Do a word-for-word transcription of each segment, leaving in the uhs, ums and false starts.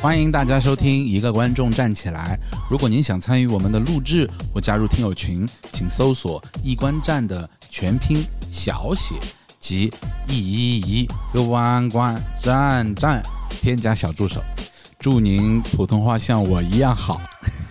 欢迎大家收听一个观众站起来。如果您想参与我们的录制或加入听友群，请搜索一观站的全拼小写及一一一个弯关站站，添加小助手。祝您普通话像我一样好。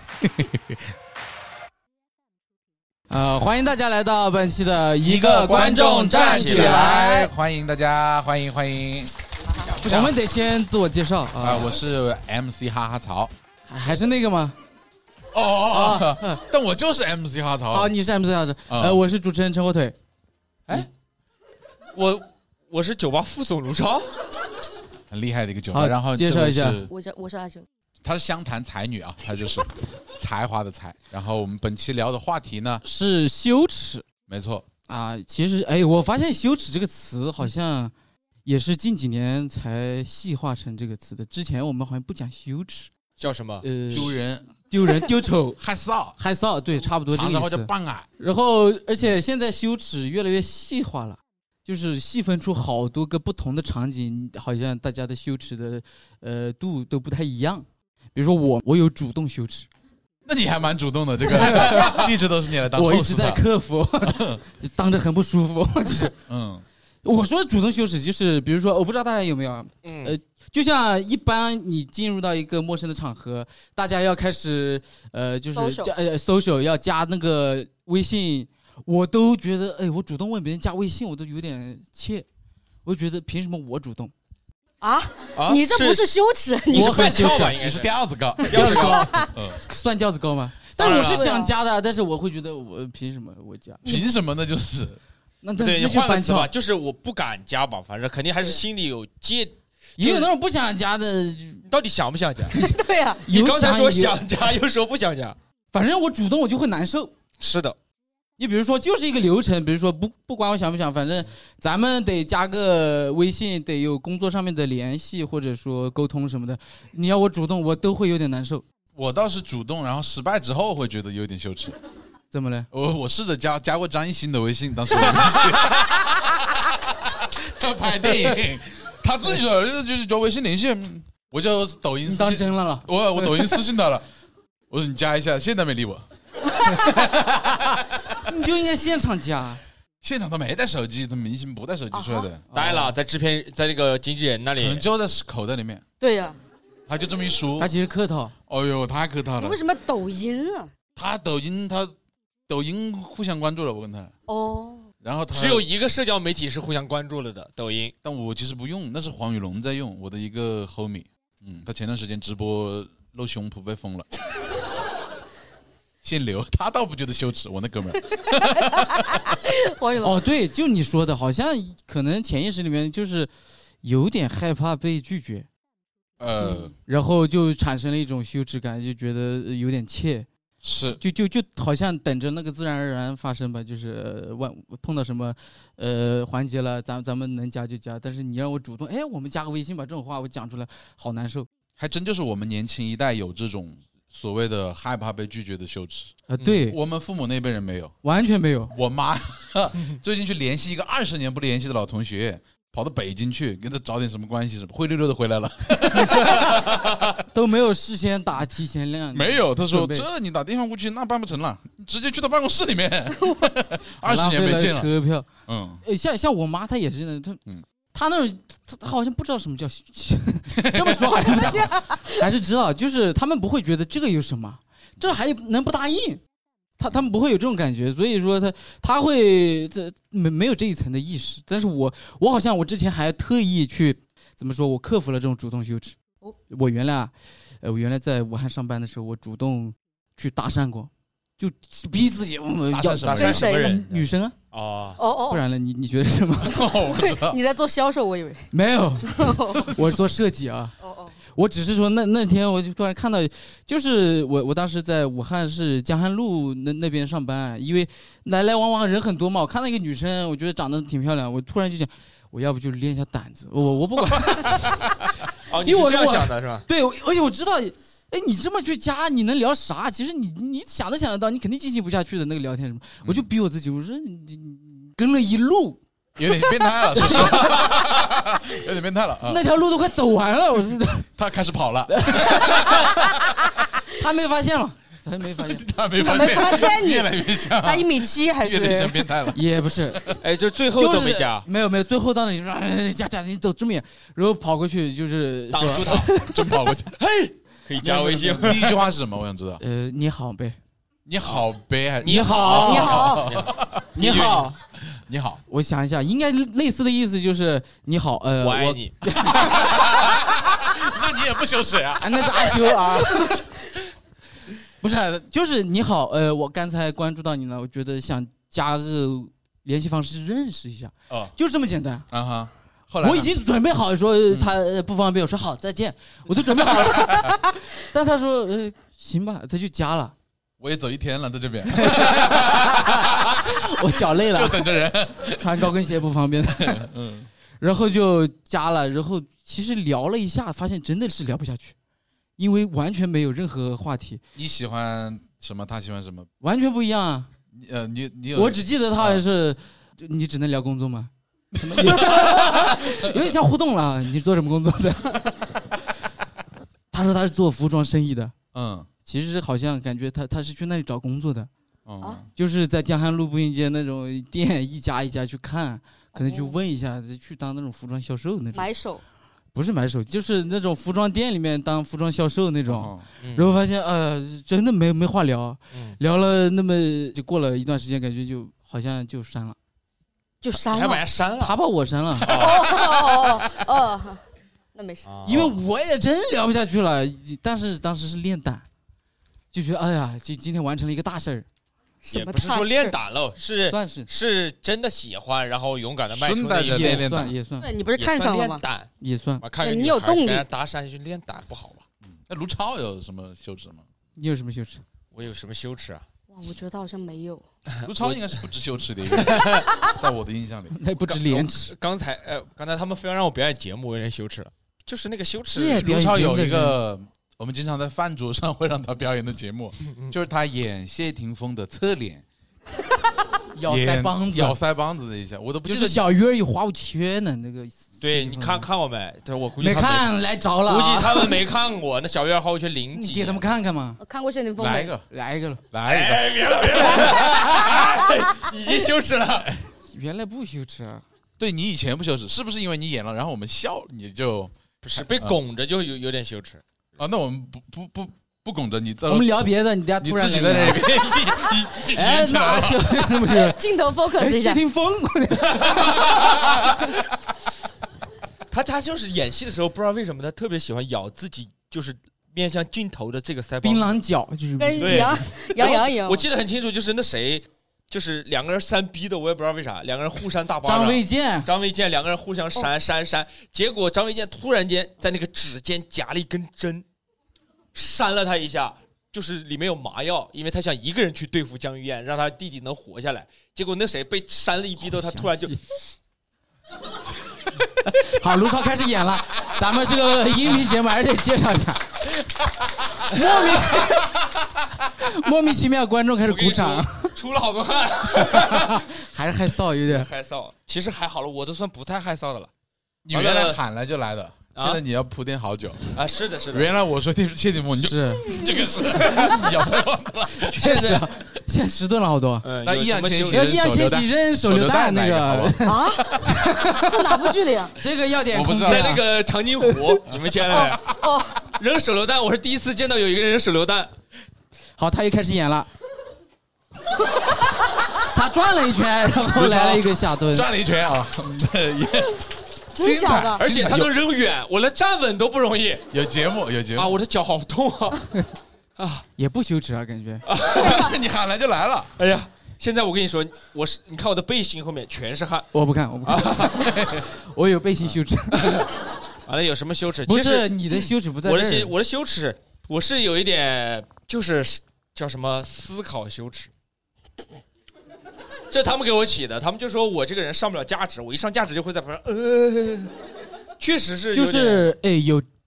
呃，欢迎大家来到本期的一个观众站起来， 欢迎大家，欢迎欢迎。 我们得先自我介绍啊、 呃，我是 M C 哈哈曹， 还是那个吗？ 哦哦哦、啊，但我就是 M C 哈哈曹。 哦，你是 M C 哈哈曹，呃，我是主持人陈火腿。 哎，我我是酒吧副总卢超， 很厉害的一个酒吧。然后介绍一下， 我是我是阿九， 她是湘潭才女啊，她就是才华的才。然后我们本期聊的话题呢是羞耻， 没错啊。其实，哎，我发现羞耻这个词好像也是近几年才细化成这个词的。之前我们好像不讲羞耻， 叫什么？ 呃， 丢人、 丢人、丢丑、 害臊、 害臊，对，差不多这个意思。 常常或者棒啊。 然后，而且现在羞耻越来越细化了，就是细分出好多个不同的场景，好像大家的羞耻的呃度都不太一样。比如说我，我有主动羞耻。 那你还蛮主动的，这个一直都是你来当。 我一直在克服，当着很不舒服，就是嗯。 我说的主动羞耻就是，比如说，我不知道大家有没有，嗯、呃，就像一般你进入到一个陌生的场合，大家要开始，呃，就是加呃 social 要加那个微信，我都觉得，哎，我主动问别人加微信，我都有点怯，我觉得凭什么我主动？ 啊，啊你这不是羞耻， 你是很羞耻， 你是调子高， 调子高，嗯，算调子高吗？但我是想加的，但是我会觉得我凭什么我加？ 凭什么呢？就是。 那对，你换个词吧，就是我不敢加吧，反正肯定还是心里有戒。 也有那种不想加的， 到底想不想加？ 对呀、啊， 你刚才说想加，又说不想加， 反正我主动我就会难受。 是的， 你比如说就是一个流程，比如说不不管我想不想，反正咱们得加个微信，得有工作上面的联系或者说沟通什么的。你要我主动，我都会有点难受。 我倒是主动，然后失败之后会觉得有点羞耻。 怎么了？ 我我试着加加过张艺兴的微信，当时我他拍电影，他自己说就就叫微信联系，我就抖音私信当真了了， 我我抖音私信他了，我说你加一下，现在没理我。 你就应该现场加， 现场他没带手机，他明星不带手机出来的， 带了，在制片在那个经纪人那里， 可能就在口袋里面。 对呀、啊， 他就这么一说， 他其实客套。 哦呦，太客套了。 为什么抖音啊？ 他抖音他。抖音互相关注了，我跟他哦， 然后他只有一个社交媒体是互相关注了的，抖音。 但我其实不用，那是黄宇龙在用，我的一个 homie， 嗯，他前段时间直播露胸脯被封了，限流，他倒不觉得羞耻，我那哥们儿。 黄宇龙哦，对，就你说的，好像可能潜意识里面就是有点害怕被拒绝， 呃、 嗯，然后就产生了一种羞耻感，就觉得有点怯。 是， 就就就好像等着那个自然而然发生吧，就是呃，万碰到什么呃环节了，咱咱们能加就加，但是你让我主动，哎，我们加个微信吧，这种话我讲出来好难受。 还真就是我们年轻一代有这种所谓的害怕被拒绝的羞耻啊、呃，对、 嗯，我们父母那辈人没有， 完全没有。 我妈最近去联系一个二十年不联系的老同学。跑到北京去跟他找点什么关系，什么灰溜溜的回来了， 都没有事先打提前量。 没有，他说这你打电话过去那办不成了，直接去到办公室里面，二十年没见了。 车票， 嗯， 像像我妈她也是呢，她嗯，她那种她好像不知道什么叫，这么说好像不太好，还是知道，就是他们不会觉得这个有什么，这还能不答应。他他们不会有这种感觉，所以说他他会这没没有这一层的意识，但是我我好像我之前还特意去怎么说，我克服了这种主动羞耻。 哦、 我原来啊，呃，我原来在武汉上班的时候，我主动去搭讪过，就逼自己我要搭讪什么人？ 女生啊。 哦哦哦， 不然了，你你觉得什么？ 我不知道。 你在做销售，我以为没有，我做设计啊。 哦哦。 我只是说那那天我就突然看到，就是我我当时在武汉市江汉路那那边上班，因为来来往往人很多嘛，我看到一个女生，我觉得长得挺漂亮，我突然就想，我要不就练一下胆子，我我不管。 哦，你是这样想的是吧？ 对，而且我知道，哎，你这么去加，你能聊啥？其实你你想都想得到，你肯定进行不下去的那个聊天什么，我就逼我自己，我说你你跟了一路。 有点变态了，是不是？有点变态了啊！ 那条路都快走完了，我他开始跑了， 他没发现吗？他没发现， 他没发没发现你越来越像， 他一米七还是越来越像变态了， 也不是， 哎，就最后都没加， 没有没有，最后到那里说哎加加，你走这么远，然后跑过去就是挡住他， 真跑过去， 嘿，可以加微信。 第一句话是什么？我想知道。 呃，你好呗， 你好呗，还你好， 你好， 你好， 你好。 我想一下，应该类似的意思就是你好，呃， 我爱你。 那你也不羞耻呀？ 啊，那是阿修啊。不是，就是你好，呃，我刚才关注到你了，我觉得想加个联系方式认识一下， 哦， 就这么简单。 啊哈，后来我已经准备好说他不方便，我说好再见，我都准备好了。但他说呃行吧，他就加了。 我也走一天了，在这边， 我脚累了， 就等着人。 穿高跟鞋不方便的。 嗯， 然后就加了，然后其实聊了一下，发现真的是聊不下去。因为完全没有任何话题， 你喜欢什么？他喜欢什么？ 完全不一样啊！ 呃，你你有？ 我只记得他好像是，就你只能聊工作吗？有点像互动了。你是做什么工作的？他说他是做服装生意的。 嗯， 其实好像感觉他他是去那里找工作的。 哦， 就是在江汉路步行街那种店一家一家去看，可能去问一下，去当那种服装销售那种。 买手。 不是买手，就是那种服装店里面当服装销售那种， 哦嗯、然后发现呃，真的没没话聊， 嗯、 聊了那么就过了一段时间，感觉就好像就删了， 就删了， 还把人删了， 他把我删了， 哦哦哦哦，那没事， 因为我也真聊不下去了，但是当时是练胆，就觉得哎呀，今今天完成了一个大事儿。 也不是说练胆了，是算是是真的喜欢，然后勇敢的迈出那一步， 也算也算。 对你不是看上了吗？ 胆也算。 我看你有动力， 搭讪去练胆不好吧？ 那卢超有什么羞耻吗？ 你有什么羞耻？ 我有什么羞耻啊？ 哇，我觉得好像没有。 卢超应该是不知羞耻的一个人，在我的印象里， 那不知廉耻。 刚才呃，刚才他们非要让我表演节目，我有点羞耻了。就是那个羞耻， 卢超有一个。我们经常在饭桌上会让他表演的节目，就是他演谢霆锋的侧脸， 咬腮帮子， 咬腮帮子的一下，我都不记得。 就是小鱼儿有花无缺呢，那个。 对，你看看过没？这我估计没看，来着了。 估计他们没看过。那小鱼儿花无缺零几， 你给他们看看嘛。 我看过谢霆锋。 来一个， 来一个了， 来一个。 哎，别了别了，已经羞耻了。 原来不羞耻啊！ 对你以前不羞耻，是不是因为你演了，然后我们笑，你就不是被拱着就有有点羞耻。 啊，那我们不不不不拱着你， 我们聊别的，你等下突然你自己在那边， 哎，哪羞不是？ 镜头 focus 一下。 谢霆锋， 他他就是演戏的时候，不知道为什么他特别喜欢咬自己，就是面向镜头的这个腮帮。 槟榔角就是跟杨杨洋一样。 我记得很清楚，就是那谁。就是两个人扇逼的，我也不知道为啥，两个人互扇大巴掌。 张卫健， 张卫健两个人互相扇、哦、扇扇，结果张卫健突然间在那个指尖夹了一根针，扇了他一下，就是里面有麻药，因为他想一个人去对付江玉燕，让他弟弟能活下来。结果那谁被扇了一逼斗，他突然就。 好，卢超开始演了，咱们是个音频节目，还是得介绍一下。莫名莫名其妙，观众开始鼓掌， 出了好多汗， 还是害臊，有点害臊。其实还好了，我都算不太害臊的了。 你原来喊来就来的，啊、现在你要铺垫好久啊！是的，是的。 原来我说谢霆锋，你就是这个是咬腮帮子了， 确实，现在迟钝了好多。 嗯、 那易烊千玺， 要易烊千玺扔手榴弹那个啊？这哪部剧里啊？ 这个要点空间、 啊， 在那个长津湖，你们见了没？哦，扔手榴弹，我是第一次见到有一个人扔手榴弹。 好，他又开始演了。他转了一圈，然后来了一个下蹲， 转了一圈啊， 真假的？ 而且他能扔远，我连站稳都不容易。 有节目，有节目啊！我的脚好痛啊！ 啊，也不羞耻啊，感觉。 你喊来就来了。 哎呀，现在我跟你说，我是你看我的背心后面全是汗。 我不看，我不看，我有背心羞耻。 完了，有什么羞耻？ 不是你的羞耻不在这儿。 我的我的羞耻，我是有一点就是叫什么思考羞耻。这他们给我起的，他们就说我这个人上不了价值，我一上价值就会在旁边，呃，确实是就是哎有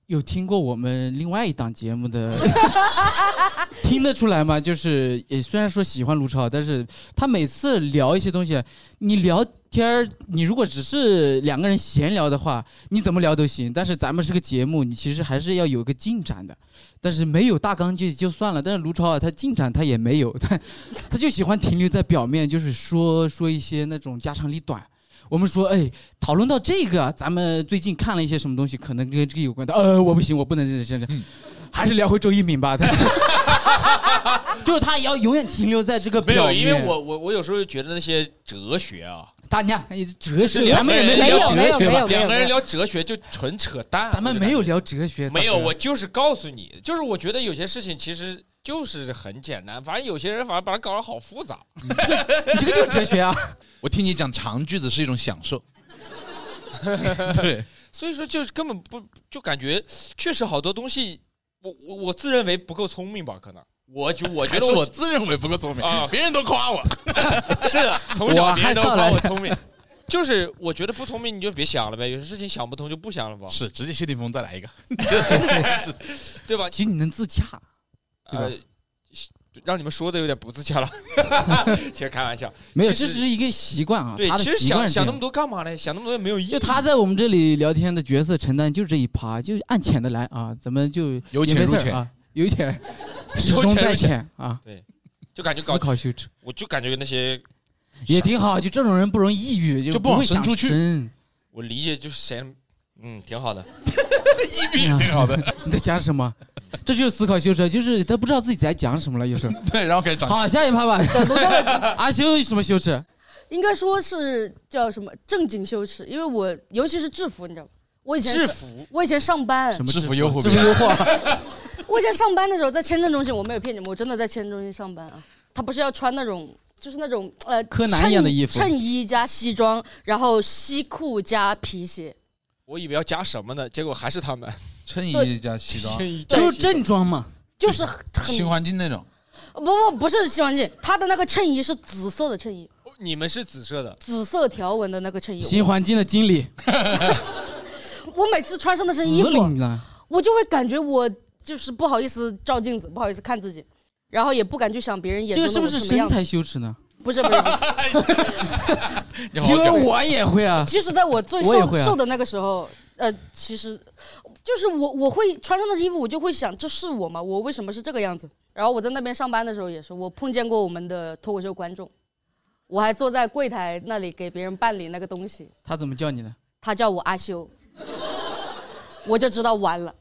有听过我们另外一档节目的，听得出来吗？就是也虽然说喜欢卢超，但是他每次聊一些东西，你聊天你如果只是两个人闲聊的话，你怎么聊都行。但是咱们是个节目，你其实还是要有个进展的。但是没有大纲就就算了，但是卢超啊，他进展他也没有，他他就喜欢停留在表面，就是说说一些那种家长里短。我们说，哎，讨论到这个，咱们最近看了一些什么东西，可能跟这个有关的。呃，我不行，我不能这样，嗯、还是聊回周一鸣吧。就是他也要永远停留在这个表面。 没有，因为我我我有时候觉得那些哲学啊， 大家哲学， 咱们没有没有没有两个人聊哲学就纯扯淡。 咱们没有聊哲学， 没有，我就是告诉你，就是我觉得有些事情其实就是很简单，反正有些人反而把它搞得好复杂。 你这个你这个就是哲学啊！ 我听你讲长句子是一种享受。对， 所以说就是根本不就感觉确实好多东西，我我我自认为不够聪明吧，可能我就我觉得我自认为不够聪明啊，别人都夸我。 是的，从小别人都夸我聪明，就是我觉得不聪明你就别想了呗，有些事情想不通就不想了吧。 是，直接谢霆锋再来一个， 对吧？ 其实你能自洽，对吧？ 呃让你们说的有点不自洽了，其实开玩笑， 没有，这是一个习惯啊。 对， 他的其实习惯想想那么多干嘛呢？想那么多没有意义。 就他在我们这里聊天的角色承担就这一趴，就按钱的来啊，咱们就有钱入钱啊，有钱始终在前啊。 对，就感觉搞思考羞耻， 我就感觉那些也挺好，就这种人不容易抑郁， 就不会想出去。 我理解就是谁，嗯，挺好的， 抑郁挺好的。 你在讲什么？这就是思考羞耻，就是他不知道自己在讲什么了，有时候。 对，然后开始长。 好，下一趴吧。阿修什么羞耻？ 应该说是叫什么正经羞耻，因为我尤其是制服，你知道吗？我以前制服， 我以前上班什么制服诱惑？ 制服诱惑。 我以前上班的时候在签证中心，我没有骗你们，我真的在签证中心上班啊。他不是要穿那种，就是那种呃柯南一样的衣服， 衬衣加西装，然后西裤加皮鞋。 我以为要加什么呢，结果还是他们衬衣加西装， 就是正装嘛， 就是新环境那种。 不不不是新环境，他的那个衬衣是紫色的衬衣。 你们是紫色的， 紫色条纹的那个衬衣。 新环境的经理。 我每次穿上那身衣服，我就会感觉我就是不好意思照镜子，不好意思看自己，然后也不敢去想别人眼中的我什么样。 这个是不是身材羞耻呢？ 不是不是， 因为我也会啊。 其实在我最瘦我、啊、瘦的那个时候，呃，其实就是我我会穿上那身衣服，我就会想，这是我吗？我为什么是这个样子？然后我在那边上班的时候也是，我碰见过我们的脱口秀观众，我还坐在柜台那里给别人办理那个东西。 他怎么叫你的？ 他叫我阿修，我就知道完了。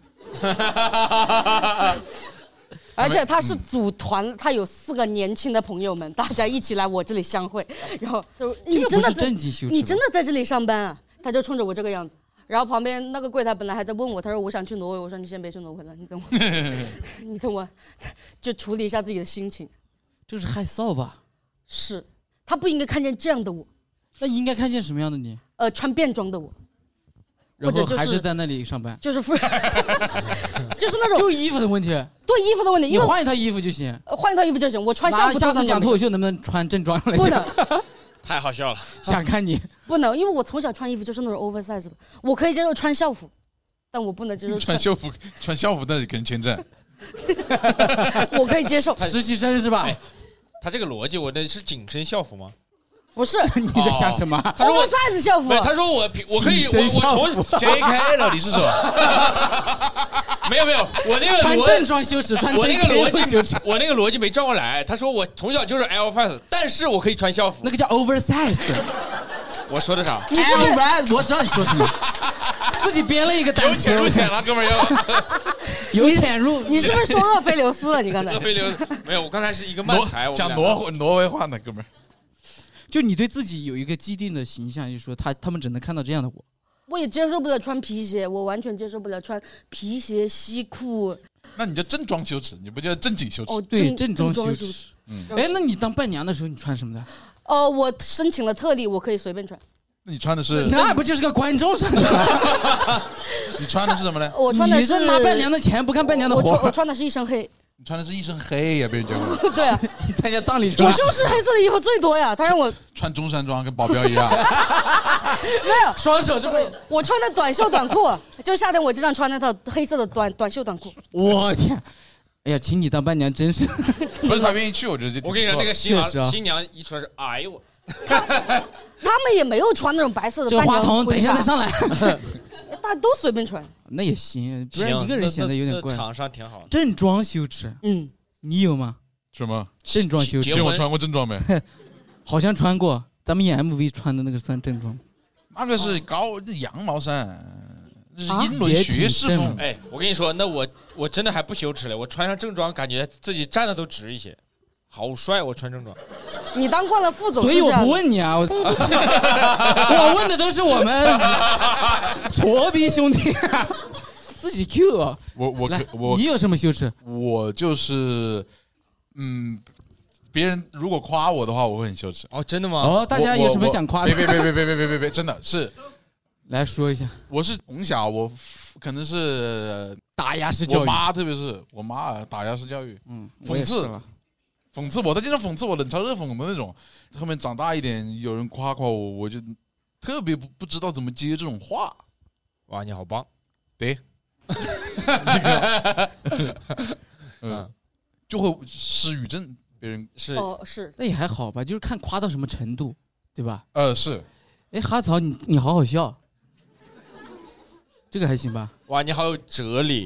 而且他是组团，他有四个年轻的朋友们，大家一起来我这里相会，然后就你真的你真的在这里上班啊？他就冲着我这个样子，然后旁边那个柜台本来还在问我，他说我想去挪威，我说你先别去挪威了，你等我，你等我，就处理一下自己的心情。 就是害臊吧？ 是，他不应该看见这样的我， 那应该看见什么样的你？ 呃，穿便装的我。 然后还是在那里上班， 就是，就是那种， 就是衣服的问题。 对衣服的问题， 你换一套衣服就行， 换一套衣服就行。我穿校服。 下次讲脱口秀能不能穿正装来讲？ 不能， 太好笑了。 想看你不能，因为我从小穿衣服就是那种 oversize 的，我可以接受穿校服，但我不能接受穿校服。穿校服那里给人签证， 我可以接受。 实习生是吧？ 他这个逻辑，我的是紧身校服吗？ 不是， 你在想什么？ 他说 oversize 校服。 他说我我可以，我我从 J K 了，你是说？ 没有没有，我那个穿正装羞耻，穿我那个逻辑羞耻，我那个逻辑没转过来。他说我从小就是 oversize， 但是我可以穿校服， 那个叫 oversize。 我说的啥？ 你是不是？我知道你说什么，自己编了一个单词。 有钱了，哥们儿有有潜入。 你是不是说厄斐琉斯了？你刚才？ 厄斐琉斯没有，我刚才是一个慢才， 讲挪挪威话呢，哥们儿。 就你对自己有一个既定的形象，就是说他他们只能看到这样的我。 我也接受不了穿皮鞋，我完全接受不了穿皮鞋西裤。 那你叫正装羞耻，你不叫正经羞耻？ 哦，对，正装羞耻。嗯，哎，那你当伴娘的时候你穿什么的？ 哦，我申请了特例，我可以随便穿。 那你穿的是？ 那不就是个观众穿的？ 你穿的是什么呢？ 我穿的是你是拿伴娘的钱不看伴娘的活。 我穿的是一身黑。 你穿的是一身黑呀，别人讲我。 对啊， 你参加葬礼穿， 我就是黑色的衣服最多呀。他让我穿中山装，跟保镖一样。 没有， 双手这么。 我穿的短袖短裤，就夏天我经常穿那套黑色的短短袖短裤。 我天！哎呀，请你当伴娘真是。 不是他愿意去，我觉得就。 我跟你说，那个新郎、 啊、 新娘一出来是，哎呦我。 他, 他们也没有穿那种白色的。 这个话筒等一下再上来。 大家都随便穿， 那也行，不然一个人显得有点怪。 场上挺好。 正装羞耻， 嗯， 你有吗？ 什么正装羞耻？ 我穿过正装没？ 好像穿过，咱们演 M V 穿的那个算正装。 那个是高羊毛衫，是英伦学士风。 哎，我跟你说，那我我真的还不羞耻嘞，我穿上正装，感觉自己站的都直一些，好帅！我穿正装。 你当惯了副总， 所以我不问你啊，我, 我问的都是我们挫逼兄弟，自己 Q 啊。 我我我你有什么羞耻？ 我就是嗯，别人如果夸我的话，我会很羞耻。 哦，真的吗？ 哦，大家有什么想夸的？ 别别别别别别别别别，真的是， 来说一下。 我是从小我可能是打压式教育， 我妈特别是我妈打压式教育， 嗯， 讽刺。讽刺我，他经常讽刺我，冷嘲热讽的那种。后面长大一点，有人夸夸我，我就特别不不知道怎么接这种话。 哇，你好棒！ 对，那个，嗯，就会失语症，别人是哦是， 那也还好吧，就是看夸到什么程度，对吧？ 呃，是。 哎，哈曹，你你好好笑，这个还行吧？ 哇，你好有哲理。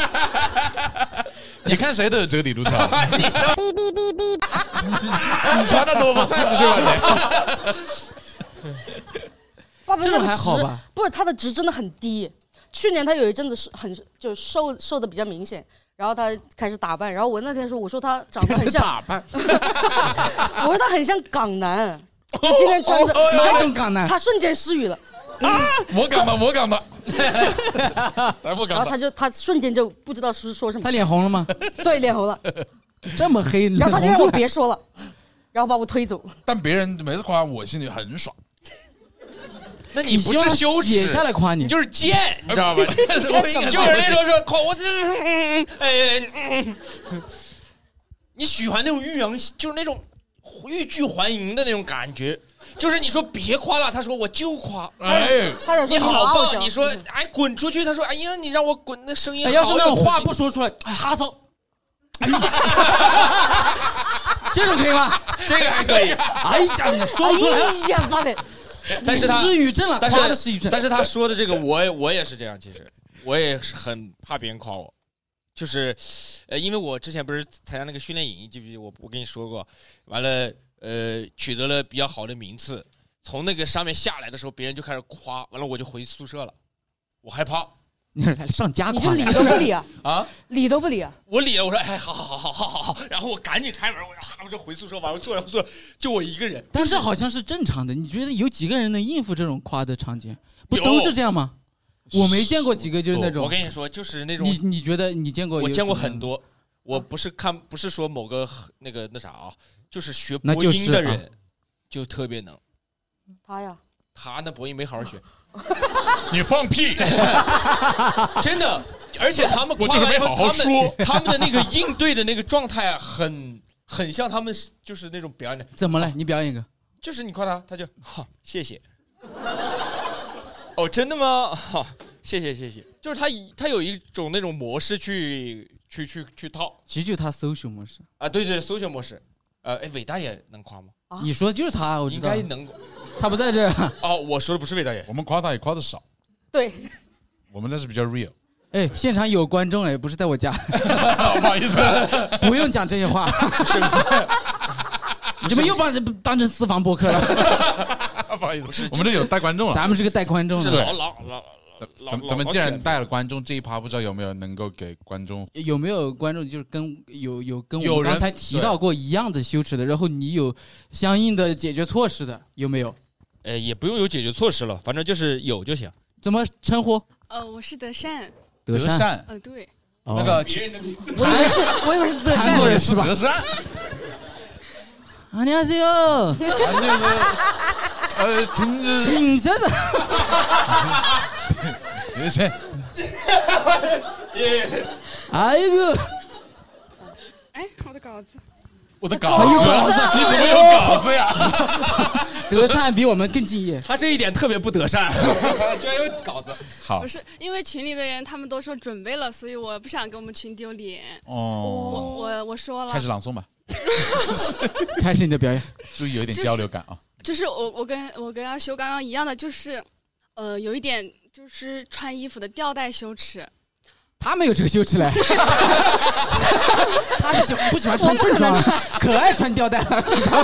你看谁都有哲理，卢超。哔哔哔哔，你穿的多么 size 去了你。爸爸这种还好吧？ 不是他的值真的很低。去年他有一阵子是很就瘦瘦的比较明显，然后他开始打扮，然后我那天说我说他长得很像打扮， 我说他很像港男，就今天穿着哪种港男？ 他瞬间失语了。 啊！我港的，我港的，咱不港的。 然后他就他瞬间就不知道是说什么。 他脸红了吗？ 对，脸红了， 这么黑。 然后他就让我别说了，然后把我推走。 但别人每次夸我，心里很爽。 那你不是羞耻， 写下来夸你， 你就是贱，你知道吗？就是那种说夸我，哎，你喜欢那种欲扬，就是那种欲拒还迎的那种感觉。就是你说别夸了，他说我就夸， 哎， 你好棒！你说哎滚出去，他说哎呀你让我滚，那声音好。 要是那种话不说出来，哎哈操，这种可以吗？ 这个还可以。 哎呀，你说不出来， 哎呀妈的！ 但是他失语症了， 但是失语症。 但是他说的这个，我也我也是这样，其实我也是很怕别人夸我，就是呃，因为我之前不是参加那个训练营，记不记得我我跟你说过，完了。呃，取得了比较好的名次，从那个上面下来的时候，别人就开始夸，完了我就回宿舍了，我害怕。 你上家夸， 你就理都不理啊？ 啊， 理都不理啊？ 我理了，我说哎，好好好好好好，然后我赶紧开门，我我就回宿舍，完了坐着坐着，就我一个人。 但是好像是正常的，你觉得有几个人能应付这种夸的场景？不都是这样吗？我没见过几个就是那种。 我跟你说，就是那种。 你你觉得你见过？ 我见过很多。我不是看，不是说某个那个那啥啊。就是学播音的人，就特别能。 他呀， 他那播音没好好学。 你放屁！ 真的，而且他们我就是没好好说， 他们的那个应对的那个状态啊，很很像他们就是那种表演的。 怎么了？你表演一个。 就是你夸他，他就好谢谢。哦，真的吗？好，谢谢谢谢。就是他他有一种那种模式去去去去套。 其实就他 social 模式啊，对对 social 模式。呃，哎，伟大爷能夸吗？ 啊、你说就是他，我知道应该能。 他不在这儿。 哦，我说的不是伟大爷， 我们夸他也夸的少。 对， 我们那是比较 real。 哎，现场有观众哎，不是在我家。 不好意思， 不用讲这些话。你们又把这当成私房播客了。 不好意思，我们这有带观众了。 咱们是个带观众的。 老老老。 咱咱们既然带了观众这一趴，不知道有没有能够给观众有没有观众就是跟有有跟我们刚才提到过一样的羞耻的，然后你有相应的解决措施的，有没有？ 呃，也不用有解决措施了，反正就是有就行。 怎么称呼？ 呃，我是德善。 德善。 呃，对。 哦、 那个我以为是，我以为是德善。 韩国人是吧？德善。 안녕하세요。 呃，停止。 停先生。 有钱， 哎呦， 稿子。 我的稿子，你怎么有稿子呀？ 德善比我们更敬业， 他这一点特别不德善，居然有稿子。 好， 不是因为群里的人他们都说准备了，所以我不想给我们群丢脸。 哦， 我我我说了， 开始朗诵吧， 开始你的表演， 注意有一点交流感啊。 就是、就是、我我跟我跟阿修刚刚一样的，就是呃有一点就是穿衣服的吊带羞耻。 他没有这个羞耻嘞，他是不喜欢穿正装，可爱穿吊带了。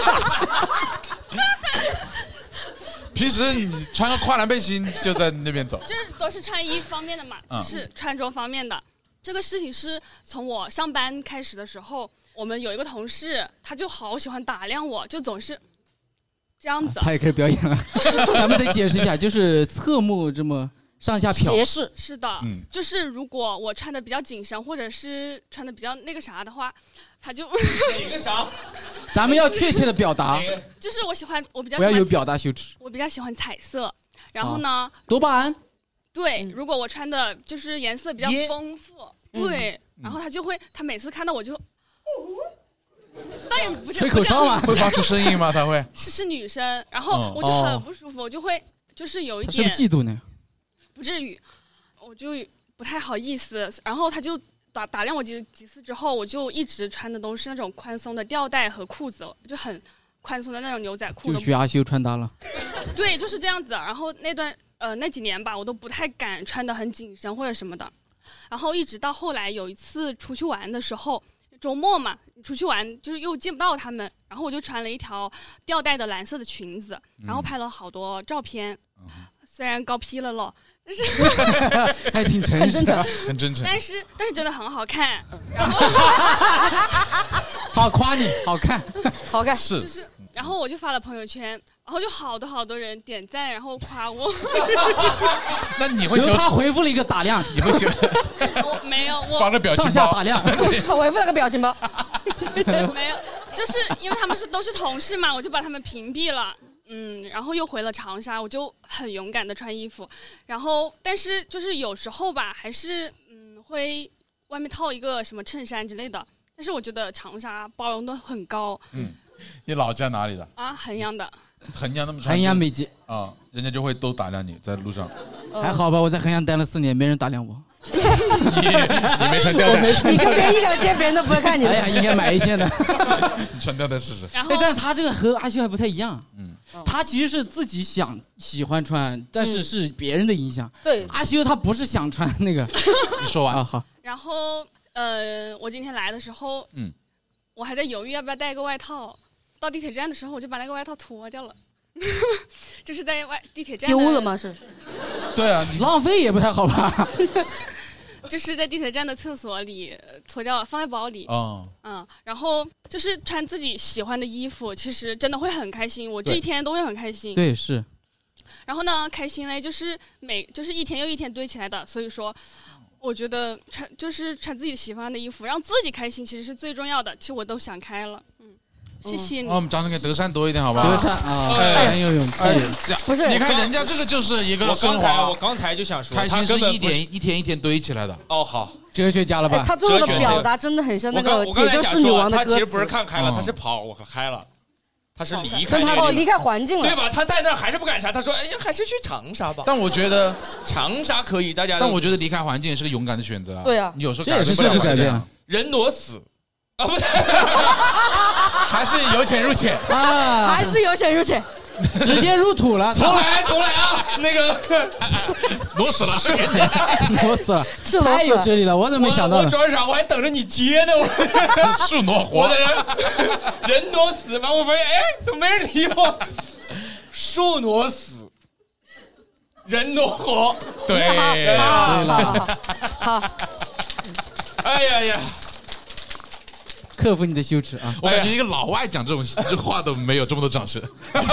平时你穿个跨栏背心就在那边走， 就是都是穿衣方面的嘛，就是穿着方面的。嗯、这个事情是从我上班开始的时候，我们有一个同事，他就好喜欢打量我，就总是这样子。 他也开始表演了，咱们得解释一下，就是侧目这么上下瞟， 斜视。 是的、嗯，就是如果我穿的比较紧身，或者是穿的比较那个啥的话，他就哪个啥？ 咱们要确切的表达， 就是我喜欢，我比较不要有表达羞耻。 我比较喜欢彩色，然后呢，啊、 多巴胺。 对、嗯，如果我穿的就是颜色比较丰富，对、嗯，然后他就会，他每次看到我就，但也不吹口哨吗？ 会发出声音吗？他会是是女生，然后我就很不舒服，我就会就是有一点， 他是不是嫉妒呢？ 不至于，我就不太好意思，然后他就。打打量我几几次之后，我就一直穿的都是那种宽松的吊带和裤子，就很宽松的那种牛仔裤。 就学阿修穿搭了。 对，就是这样子。然后那段呃那几年吧，我都不太敢穿的很紧身或者什么的。然后一直到后来有一次出去玩的时候，周末嘛，出去玩就是又见不到他们，然后我就穿了一条吊带的蓝色的裙子，然后拍了好多照片。嗯、虽然高 P 了咯。但是还挺诚实， 很真诚， 很真诚。 但是但是真的很好看，然后好夸你，好看， 好看是。 就是，然后我就发了朋友圈，然后就好多好多人点赞，然后夸我。 那你会羞耻？ 他回复了一个打量， 你会羞？ 我没有，我发个表情包， 上下打量， 他回复了个表情包。 没有，就是因为他们是都是同事嘛，我就把他们屏蔽了。嗯，然后又回了长沙，我就很勇敢的穿衣服，然后但是就是有时候吧，还是嗯会外面套一个什么衬衫之类的，但是我觉得长沙包容度很高。 嗯，你老家哪里的？ 啊，衡阳的。 衡阳那么衡阳美籍啊，人家就会都打量你在路上。 还好吧，我在衡阳待了四年，没人打量我。 你你没穿吊带， 你跟别人一两件，别人都不会看你的。 哎呀，应该买一件的。 你穿吊带试试。 然后， 但是他这个和阿修还不太一样。嗯，他其实是自己想喜欢穿，但是是别人的影响。 对， 阿修他不是想穿那个。 你说完啊，好。 然后呃，我今天来的时候，嗯，我还在犹豫要不要带个外套。到地铁站的时候，我就把那个外套脱掉了。就是在外地铁站丢了吗？是。 对啊， 你浪费也不太好吧。 就是在地铁站的厕所里脱掉了，放在包里。哦，嗯，然后就是穿自己喜欢的衣服，其实真的会很开心。我这一天都会很开心。 对，是。 然后呢，开心嘞，就是每就是一天又一天堆起来的。所以说，我觉得穿就是穿自己喜欢的衣服，让自己开心，其实是最重要的。其实我都想开了，嗯。谢谢你。 哦，我们掌声给德善多一点，好不好？ 德善啊，很有勇气。 不是，你看人家这个就是一个升华。 我刚才就想说， 开心是一点一天一天堆起来的。 哦，好， 哲学家了吧？ 他最后的表达真的很像那个《解救侍女王》的歌词。 他其实不是看开了，他是跑，我开了。他是离开那个，哦，离开环境了， 对吧？他在那还是不敢杀，他说：“哎呀，还是去长沙吧。” 但我觉得长沙可以，大家。 但我觉得离开环境也是个勇敢的选择啊。 对啊， 你有时候这也是这改变。 人挪死。啊，不对， 还是由浅入浅啊，还是由浅入浅， 直接入土了。 重来，重来啊！那个挪死了， 挪死了，太有哲理了，我怎么没想到呢？ 我主要是啥？我还等着你接呢，我树挪活， 人人挪死嘛，我发现，哎，怎么没人理我？树挪死，人挪活，对， 好好好， 哎呀呀！ 克服你的羞耻啊！ 我感觉一个老外讲这种这话都没有这么多掌声。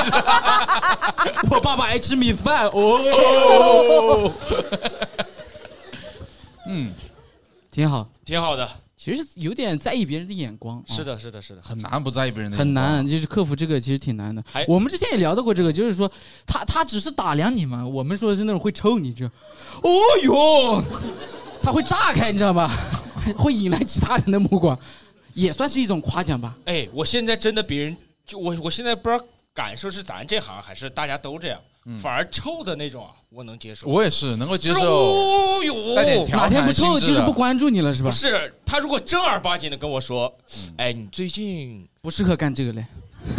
我爸爸爱吃米饭哦。嗯，挺好， 挺好的。 其实有点在意别人的眼光。 是的，是的，是的， 很难不在意别人的眼光。 很难，就是克服这个其实挺难的。我们之前也聊到过这个，就是说他他只是打量你嘛，我们说的是那种会抽你，就哦哟，他会炸开，你知道吧？会引来其他人的目光。 也算是一种夸奖吧。 哎，我现在真的别人就我我现在不知道感受是咱这行还是大家都这样，嗯、反而臭的那种啊，我能接受。 我也是能够接受。 哦哟， 哪天不臭就是不关注你了是吧？ 不是，他如果正儿八经的跟我说，嗯、哎，你最近不适合干这个嘞。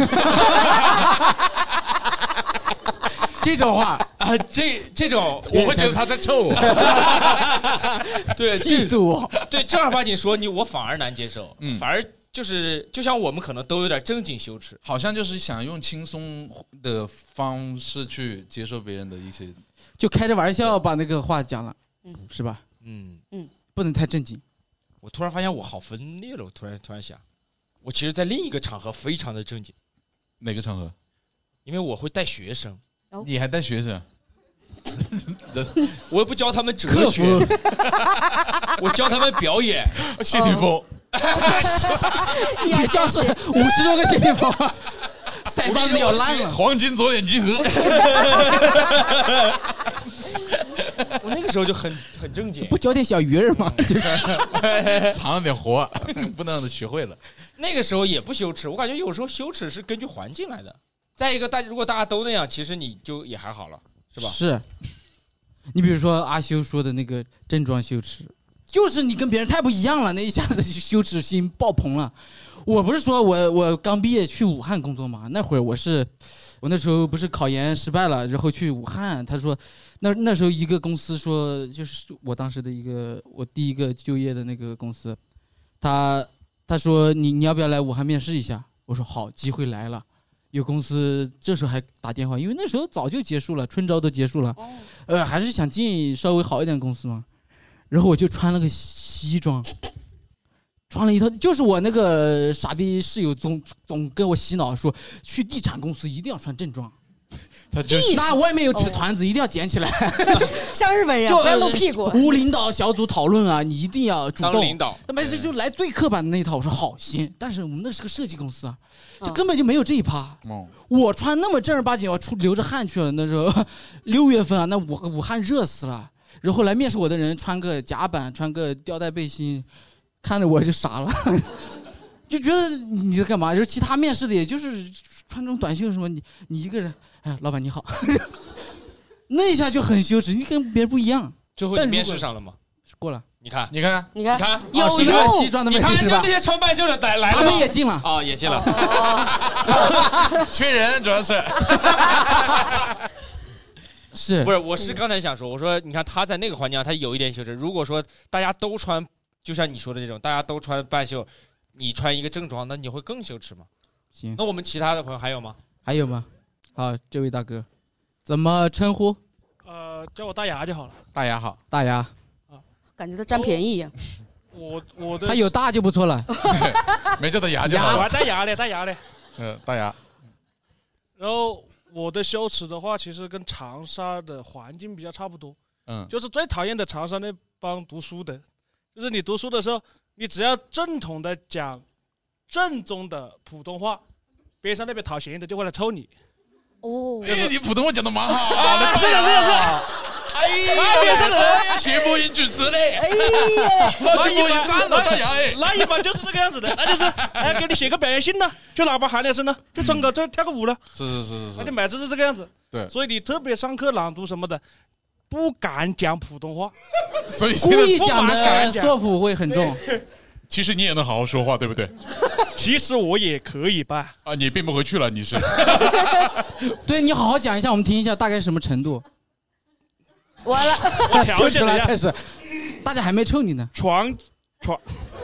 这种话啊，这这种我会觉得他在臭我。 对， 嫉妒我。 对，正儿八经说你，我反而难接受。嗯，反而就是就像我们可能都有点正经羞耻， 好像就是想用轻松的方式去接受别人的一些， 就开着玩笑把那个话讲了，嗯，是吧？ 嗯嗯，不能太正经。 我突然发现我好分裂了，我突然突然想，我其实在另一个场合非常的正经。 哪个场合？ 因为我会带学生。 你还带学生？ 我又不教他们哲学，我教他们表演。 谢霆锋， 你还教是五十多个谢霆锋，腮帮子要烂了。 黄金左脸集合。 我那个时候就很很正经， 不教点小鱼儿吗？ 藏了点活，不能让他学会了。 那个时候也不羞耻，我感觉有时候羞耻是根据环境来的。再一个，大如果大家都那样，其实你就也还好了，是吧？ 是。你比如说阿修说的那个正装羞耻，就是你跟别人太不一样了，那一下子羞耻心爆棚了。我不是说我我刚毕业去武汉工作嘛，那会儿我是我那时候不是考研失败了，然后去武汉，他说那那时候一个公司说，就是我当时的一个我第一个就业的那个公司，他他说你你要不要来武汉面试一下？我说好，机会来了。有公司这时候还打电话，因为那时候早就结束了，春招都结束了，呃，还是想进稍微好一点的公司嘛。然后我就穿了个西装，穿了一套，就是我那个傻逼室友总总跟我洗脑说，去地产公司一定要穿正装。 他就是那外面有纸团子，一定要捡起来， 像日本人不要露屁股。 无领导小组讨论啊，你一定要主动。 当领导， 那么就就来最刻板的那一套。我说好行，但是我们那是个设计公司啊，这根本就没有这一趴。哦、我穿那么正儿八经，要出流着汗去了。那时候六月份啊，那武武汉热死了。然后来面试我的人穿个夹板，穿个吊带背心，看着我就傻了，就觉得你在干嘛？就是其他面试的，也就是穿这种短袖什么，你你一个人。哎，老板你好，那一下就很羞耻，你跟别人不一样。 最后你面试上了吗？ 过了， 你看， 你看， 你看， 你看， 有西装西装的问题是吧？ 你看，就那些穿半袖的来来了， 他们也进了啊，也进了， 缺人主要是。 是不是？我是刚才想说，我说你看他在那个环境下，他有一点羞耻。如果说大家都穿，就像你说的这种，大家都穿半袖，你穿一个正装，那你会更羞耻吗？ 行， 那我们其他的朋友还有吗？ 还有吗？好，这位大哥，怎么称呼？ 呃，叫我大牙就好了。 大牙好， 大牙。 啊，感觉他占便宜一样。 我我的他有大就不错了， 没叫他牙就好了。 我还带牙嘞，带牙嘞。 嗯，大牙。 然后我的羞耻的话，其实跟长沙的环境比较差不多。嗯，就是最讨厌的长沙那帮读书的，就是你读书的时候，你只要正统的讲正宗的普通话，边上那边讨嫌疑的就会来抽你。 哦， 哎，你普通话讲的蛮好啊！是的，是的，是的。 哎呀，学播音主持嘞！哎呀，我去播音站了，大牙哎！ 那一般就是这个样子的，那就是哎，给你写个表演信呢，去哪把喊两声呢，就唱个这跳个舞了。 是是是是是。 那你每次是这个样子。 对。 所以你特别上课朗读什么的，不敢讲普通话， 所以故意讲的硕普会很重。 其实你也能好好说话，对不对？ 其实我也可以吧。 啊，你变不回去了，你是。 对，你好好讲一下，我们听一下大概什么程度。 完了， 我调整了， 开始，大家还没臭你呢。 床床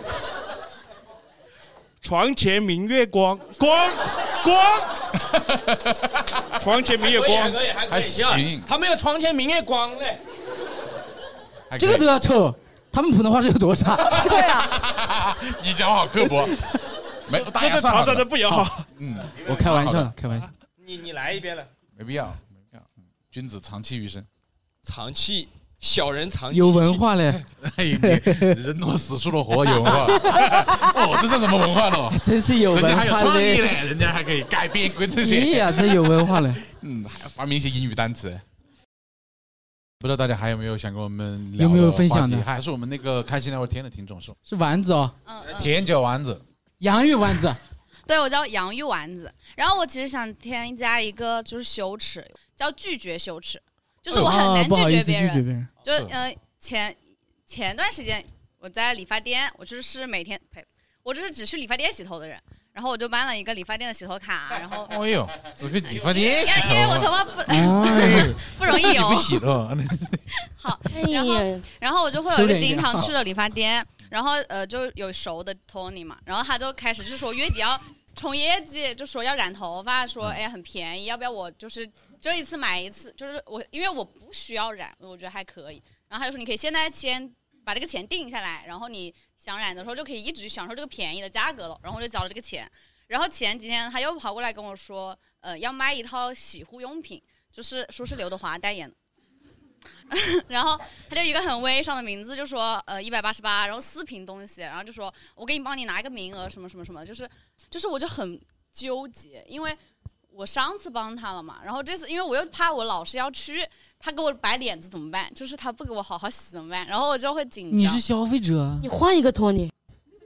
床前明月光，光光，床前明月光， 可以还还行。 他们有床前明月光嘞， 这个都要臭。他们普通话是有多差？ 对啊， 你讲好刻薄，没大家长沙的不友好。 嗯， 我开玩笑，开玩笑。 你你来一遍了， 没必要，没必要。君子长气于身， 藏气，小人藏气， 有文化嘞。 哎，人多死树的活，有文化。哦，这是什么文化呢？ 真是有文化嘞！ 人家还有创意嘞，人家还可以改编规这些。 哎呀，真有文化嘞。 嗯，还发明一些英语单词。不知道大家还有没有想跟我们聊？ 有没有分享的？ 还是我们那个开心聊聊天的听众是吧？ 是丸子哦， 甜酒丸子。 洋芋丸子。 对，我叫洋芋丸子。然后我其实想添加一个就是羞耻，叫拒绝羞耻，就是我很难拒绝别人。哦、别人就呃前前段时间我在理发店，我就是每天呸，我就是只去理发店洗头的人。然后我就办了一个理发店的洗头卡，然后哎呦，这个理发店洗头， 因为我头发不、哎、不容易油， 不洗了。 好，然后然后我就会有一个经常去的理发店，然后呃就有熟的 Tony 嘛，然后他就开始就说月底要冲业绩，就说要染头发，说哎呀很便宜，要不要我就是这一次买一次，就是我因为我不需要染，我觉得还可以，然后他就说你可以现在先把这个钱定下来，然后你想染的时候就可以一直享受这个便宜的价格了，然后我就交了这个钱。然后前几天他又跑过来跟我说，呃，要卖一套洗护用品，就是说是刘德华代言的。然后他就一个很微商的名字，就说呃一百八十八，然后四瓶东西，然后就说我给你帮你拿一个名额什么什么什么，就是就是我就很纠结，因为我上次帮他了嘛，然后这次因为我又怕我老是要去，他给我摆脸子怎么办？就是他不给我好好洗怎么办？然后我就会紧张。 你是消费者， 你换一个托尼。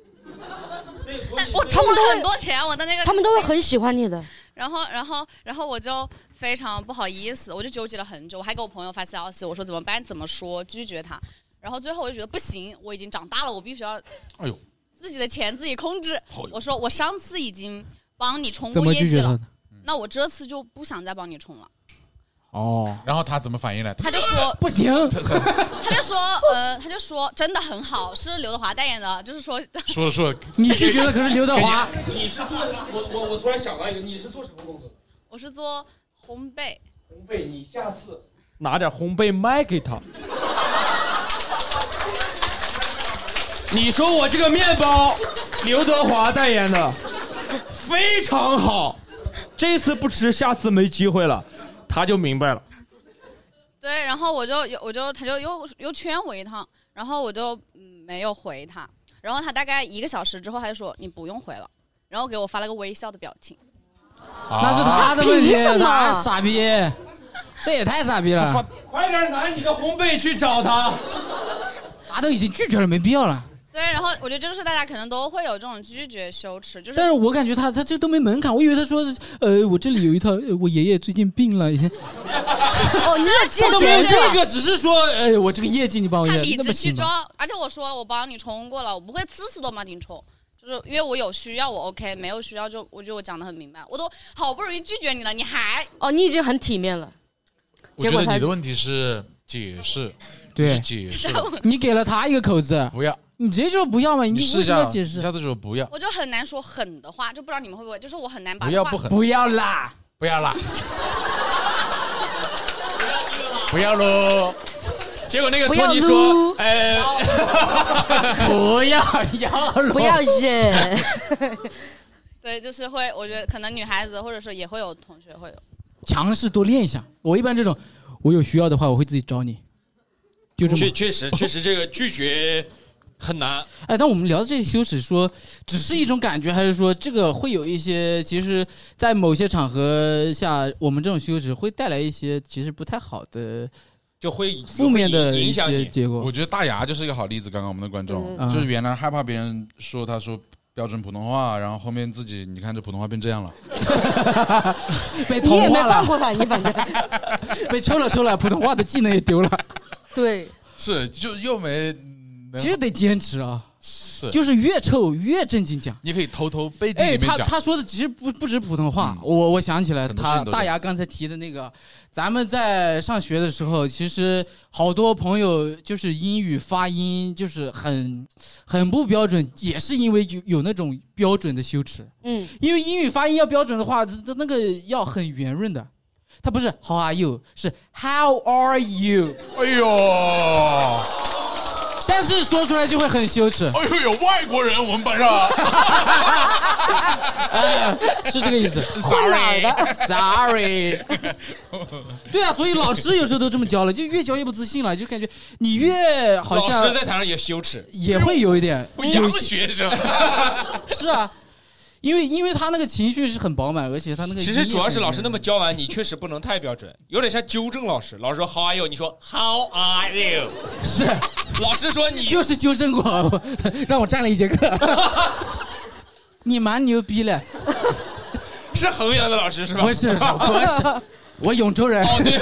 我充了很多钱，我的那个他们都会很喜欢你的。 然后，然后，然后我就非常不好意思，我就纠结了很久，我还给我朋友发消息，我说怎么办？怎么说？拒绝他。然后最后我就觉得不行，我已经长大了，我必须要，哎呦，自己的钱自己控制。我说我上次已经帮你冲过业绩了，那我这次就不想再帮你冲了。 哦，然后他怎么反应呢？ 他就说不行， 他就说呃，他就说真的很好，是刘德华代言的，就是说说了说了， 你拒绝的可是刘德华。 你是做我我我突然想到一个，你是做什么工作的？ 我是做烘焙。 烘焙，你下次拿点烘焙卖给他。你说我这个面包，刘德华代言的，非常好，这次不吃，下次没机会了。他就明白了， 对，然后我就我就他就又又劝我一趟，然后我就嗯没有回他，然后他大概一个小时之后他就说你不用回了，然后给我发了个微笑的表情。 啊、那是他的问题，他傻逼，这也太傻逼了！ 快点拿你的烘焙去找他， 他都已经拒绝了，没必要了。 对，然后我觉得就是大家可能都会有这种拒绝羞耻，就是。 但是我感觉他他这都没门槛，我以为他说，呃，我这里有一套，我爷爷最近病了。 哦，你这借钱这个只是说，呃，我这个业绩你帮我。 他理直气壮，而且我说我帮你冲过了，我不会次次都帮你冲，就是因为我有需要我 OK， 没有需要就我觉得我讲得很明白，我都好不容易拒绝你了，你还哦，你已经很体面了。 我觉得你的问题是解释， 对， 解释， 你给了他一个口子， 不要。 你直接就不要嘛，你为什么要解释？ 下次说不要， 我就很难说狠的话，就不知道你们会不会，就是我很难把不要不狠， 不要啦， 不要啦，不要喽。 结果那个托尼说， 呃，不要要不要忍。 对，就是会，我觉得可能女孩子或者说也会有同学会有强势多练一下。我一般这种，我有需要的话，我会自己找你。就这么确确实确实这个拒绝。很难， 哎，但我们聊的这些羞耻，说只是一种感觉，还是说这个会有一些，其实，在某些场合下，我们这种羞耻会带来一些其实不太好的， 就会负面的一些结果。 我觉得大牙就是一个好例子。刚刚我们的观众、嗯、就是原来害怕别人说他说标准普通话，然后后面自己你看这普通话变这样了， 被同化了。 你也没放过他，你反正被抽了抽了，普通话的技能也丢了。 对， 是就又没。 其实得坚持啊， 是， 就是越臭越正经讲。 你可以偷偷背地里面讲。 哎，他他说的其实不不止普通话，嗯、我我想起来，他大牙刚才提的那个，咱们在上学的时候，其实好多朋友就是英语发音就是很很不标准，也是因为有有那种标准的羞耻。 嗯， 因为英语发音要标准的话，这那个要很圆润的。他不是 How are you， 是 How are you？ 哎呦。 但是说出来就会很羞耻。 哎呦，有外国人我们班上、 呃，是这个意思。 混哪儿的 ？Sorry。对啊，所以老师有时候都这么教了，就越教越不自信了，就感觉你越好像。 老师在台上也羞耻， 也会有一点。 洋学生。 是啊。因为因为他那个情绪是很饱满，而且他那个其实主要是老师那么教完，你确实不能太标准，有点像纠正老师。老师说 How are you， 你说 How are you， 是老师说你就是纠正过，让我站了一节课。 你蛮牛逼了。 是衡阳的老师是吧？ 不是，不是，我永州人。 哦，对。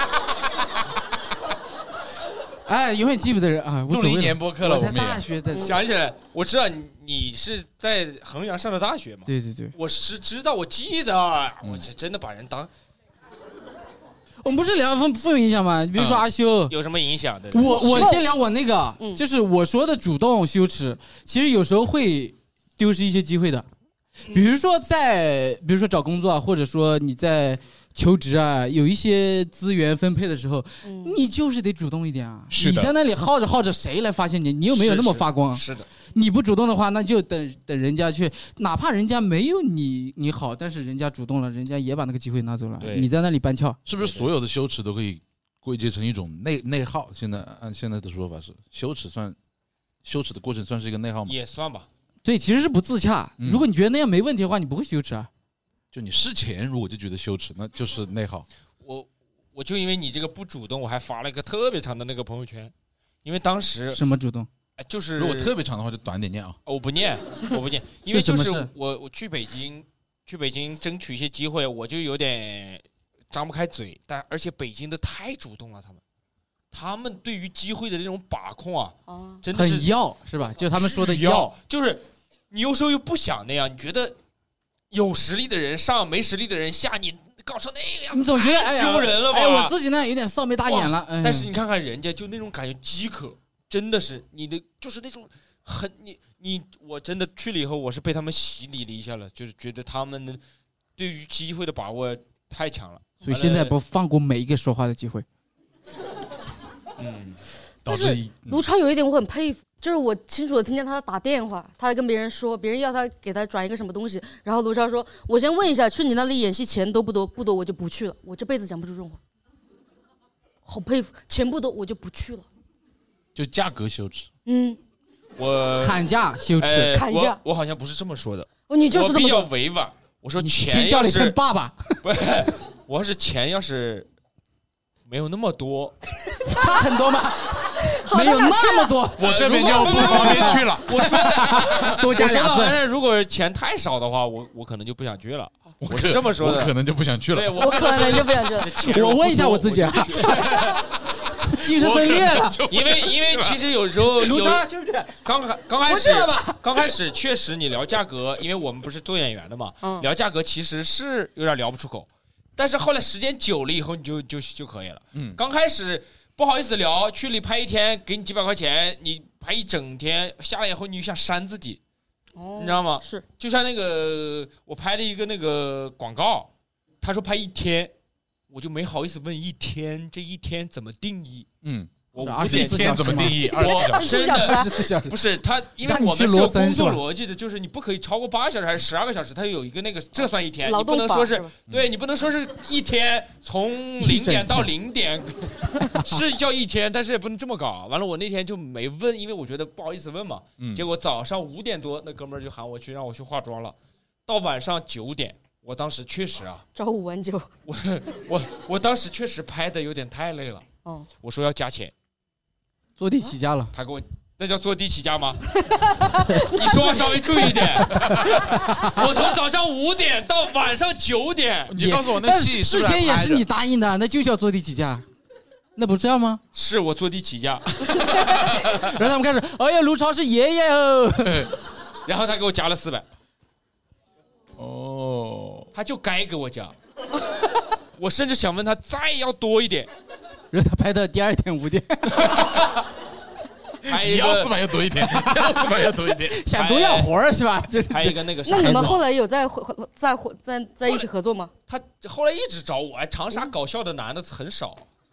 哎，永远记不得人啊！ 录了一年播客了， 我在大学的想起来，我知道你你是在衡阳上的大学嘛？ 对对对， 我是知道，我记得，我这真的把人当。 我们不是聊负负面影响吗？比如说阿修、 嗯、有什么影响的？ 我我先聊我那个，嗯、就是我说的主动羞耻，其实有时候会丢失一些机会的。比如说在，比如说找工作啊，或者说你在求职啊，有一些资源分配的时候，嗯、你就是得主动一点啊。 是的。 你在那里耗着耗着，谁来发现你？你又没有那么发光。 是, 是, 是的。 你不主动的话，那就等等人家去，哪怕人家没有你你好，但是人家主动了，人家也把那个机会拿走了。你在那里搬翘， 是不是所有的羞耻都可以归结成一种内内耗？现在按现在的说法是，羞耻算羞耻的过程算是一个内耗吗？ 也算吧。 对，其实是不自洽。嗯、如果你觉得那样没问题的话，你不会羞耻啊。 就你事前如果就觉得羞耻，那就是内耗。 我我就因为你这个不主动，我还发了一个特别长的那个朋友圈，因为当时什么主动？ 就是如果特别长的话，就短点念啊。 我不念，我不念，因为就是我我去北京，去北京争取一些机会，我就有点张不开嘴。但而且北京的太主动了，他们，他们对于机会的这种把控啊，啊真的是很要是吧？就他们说的要， 就是你有时候又不想那样，你觉得有实力的人上，没实力的人下，你搞成那个样子， 你总觉得哎丢人了吧？ 哎，我自己那有点臊眉大眼了。 但是你看看人家，就那种感觉饥渴。真的是你的，就是那种很你你我真的去了以后，我是被他们洗礼了一下了，就是觉得他们的对于机会的把握太强了， 所以现在不放过每一个说话的机会。 嗯， 但是卢超有一点我很佩服，就是我清楚的听见他打电话，他在跟别人说，别人要他给他转一个什么东西，然后卢超说：“我先问一下，去你那里演戏钱多不多？不多我就不去了。”我这辈子讲不出这种话，好佩服，钱不多我就不去了。 就价格羞耻， 嗯， 我砍价羞耻， 呃、 砍价我，我好像不是这么说的， 哦，你就是这么说， 我比较委婉，我说钱先叫你称爸爸， 不是，我要是钱要是没有那么多， 差很多吗？没有那么多， 我这边就不方便去了。 我说多加俩字， 但是如果钱太少的话，我我可能就不想去了。我是这么说的， 我可能就不想去了。 对， 我可能就不想去了。 我问一下我自己啊。精神分裂了， 因为因为其实有时候卢超对不对？ 刚开刚开始刚开始确实你聊价格，因为我们不是做演员的嘛，嗯、聊价格其实是有点聊不出口，但是后来时间久了以后你就就就可以了。嗯，刚开始不好意思聊，去里拍一天给你几百块钱，你拍一整天下来以后你就想删自己，哦、你知道吗？ 是， 就像那个我拍了一个那个广告，他说拍一天。我就没好意思问一天，这一天怎么定义？嗯，我二十四小时怎么定义？二十四小时， 二十四小时不是他，因为我们是有工作逻辑的，就是你不可以超过八个小时还是十二个小时，它有一个那个，这算一天，你不能说是，对你不能说是一天从零点到零点，是叫一天，但是也不能这么搞。完了，我那天就没问，因为我觉得不好意思问嘛。嗯，结果早上五点多，那哥们儿就喊我去，让我去化妆了，到晚上九点。我当时确实啊， 朝五晚九， 我我我当时确实拍的有点太累了。哦，我说要加钱， 坐地起价了。 他给我那叫坐地起价吗？你说话稍微注意一点。我从早上五点到晚上九点， 你告诉我那戏之前也是你答应的，那就叫坐地起价，那不是这样吗？ 是我坐地起价。 然后他们开始，哎呀，卢超是爷爷哦。 然后他给我加了四百。 哦， 他就该给我加，我甚至想问他再要多一点， 让他拍到第二天五点。 你要四百要多一点，要四百要多一点， 想多要活儿是吧？ 还有一个那个， 那你们后来有在在在在一起合作吗？ 他后来一直找我，长沙搞笑的男的很少，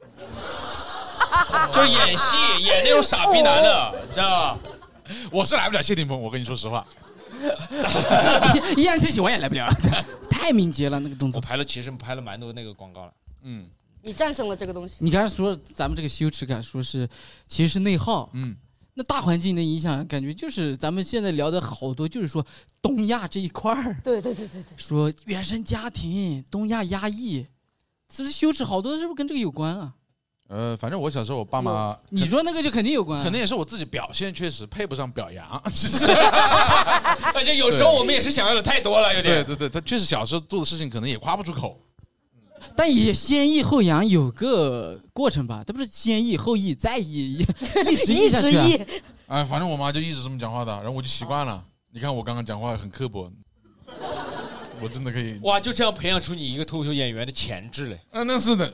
就演戏演那种傻逼男的，知道吧？ 我是来不了谢霆锋，我跟你说实话。 易烊千玺我也来不了，太敏捷了那个动作。 我拍了，其实拍了蛮多那个广告了。嗯， 你战胜了这个东西。 你刚才说咱们这个羞耻感，说是其实是内耗。嗯，那大环境的影响，感觉就是咱们现在聊的好多，就是说东亚这一块儿。 对对对对对。 说原生家庭，东亚压抑，其实羞耻好多是不是跟这个有关啊？ 呃，反正我小时候我爸妈， 你说那个就肯定有关， 肯定也是我自己表现确实配不上表扬， 而且有时候我们也是想要的太多了，有点。 对对对，他确实小时候做的事情可能也夸不出口。 但也先抑后扬有个过程吧，它不是先抑后抑再抑，一直抑下去、啊。 哎，反正我妈就一直这么讲话的，然后我就习惯了。你看我刚刚讲话很刻薄，我真的可以哇，就这样培养出你一个脱口秀演员的潜质嘞。 啊，那是的。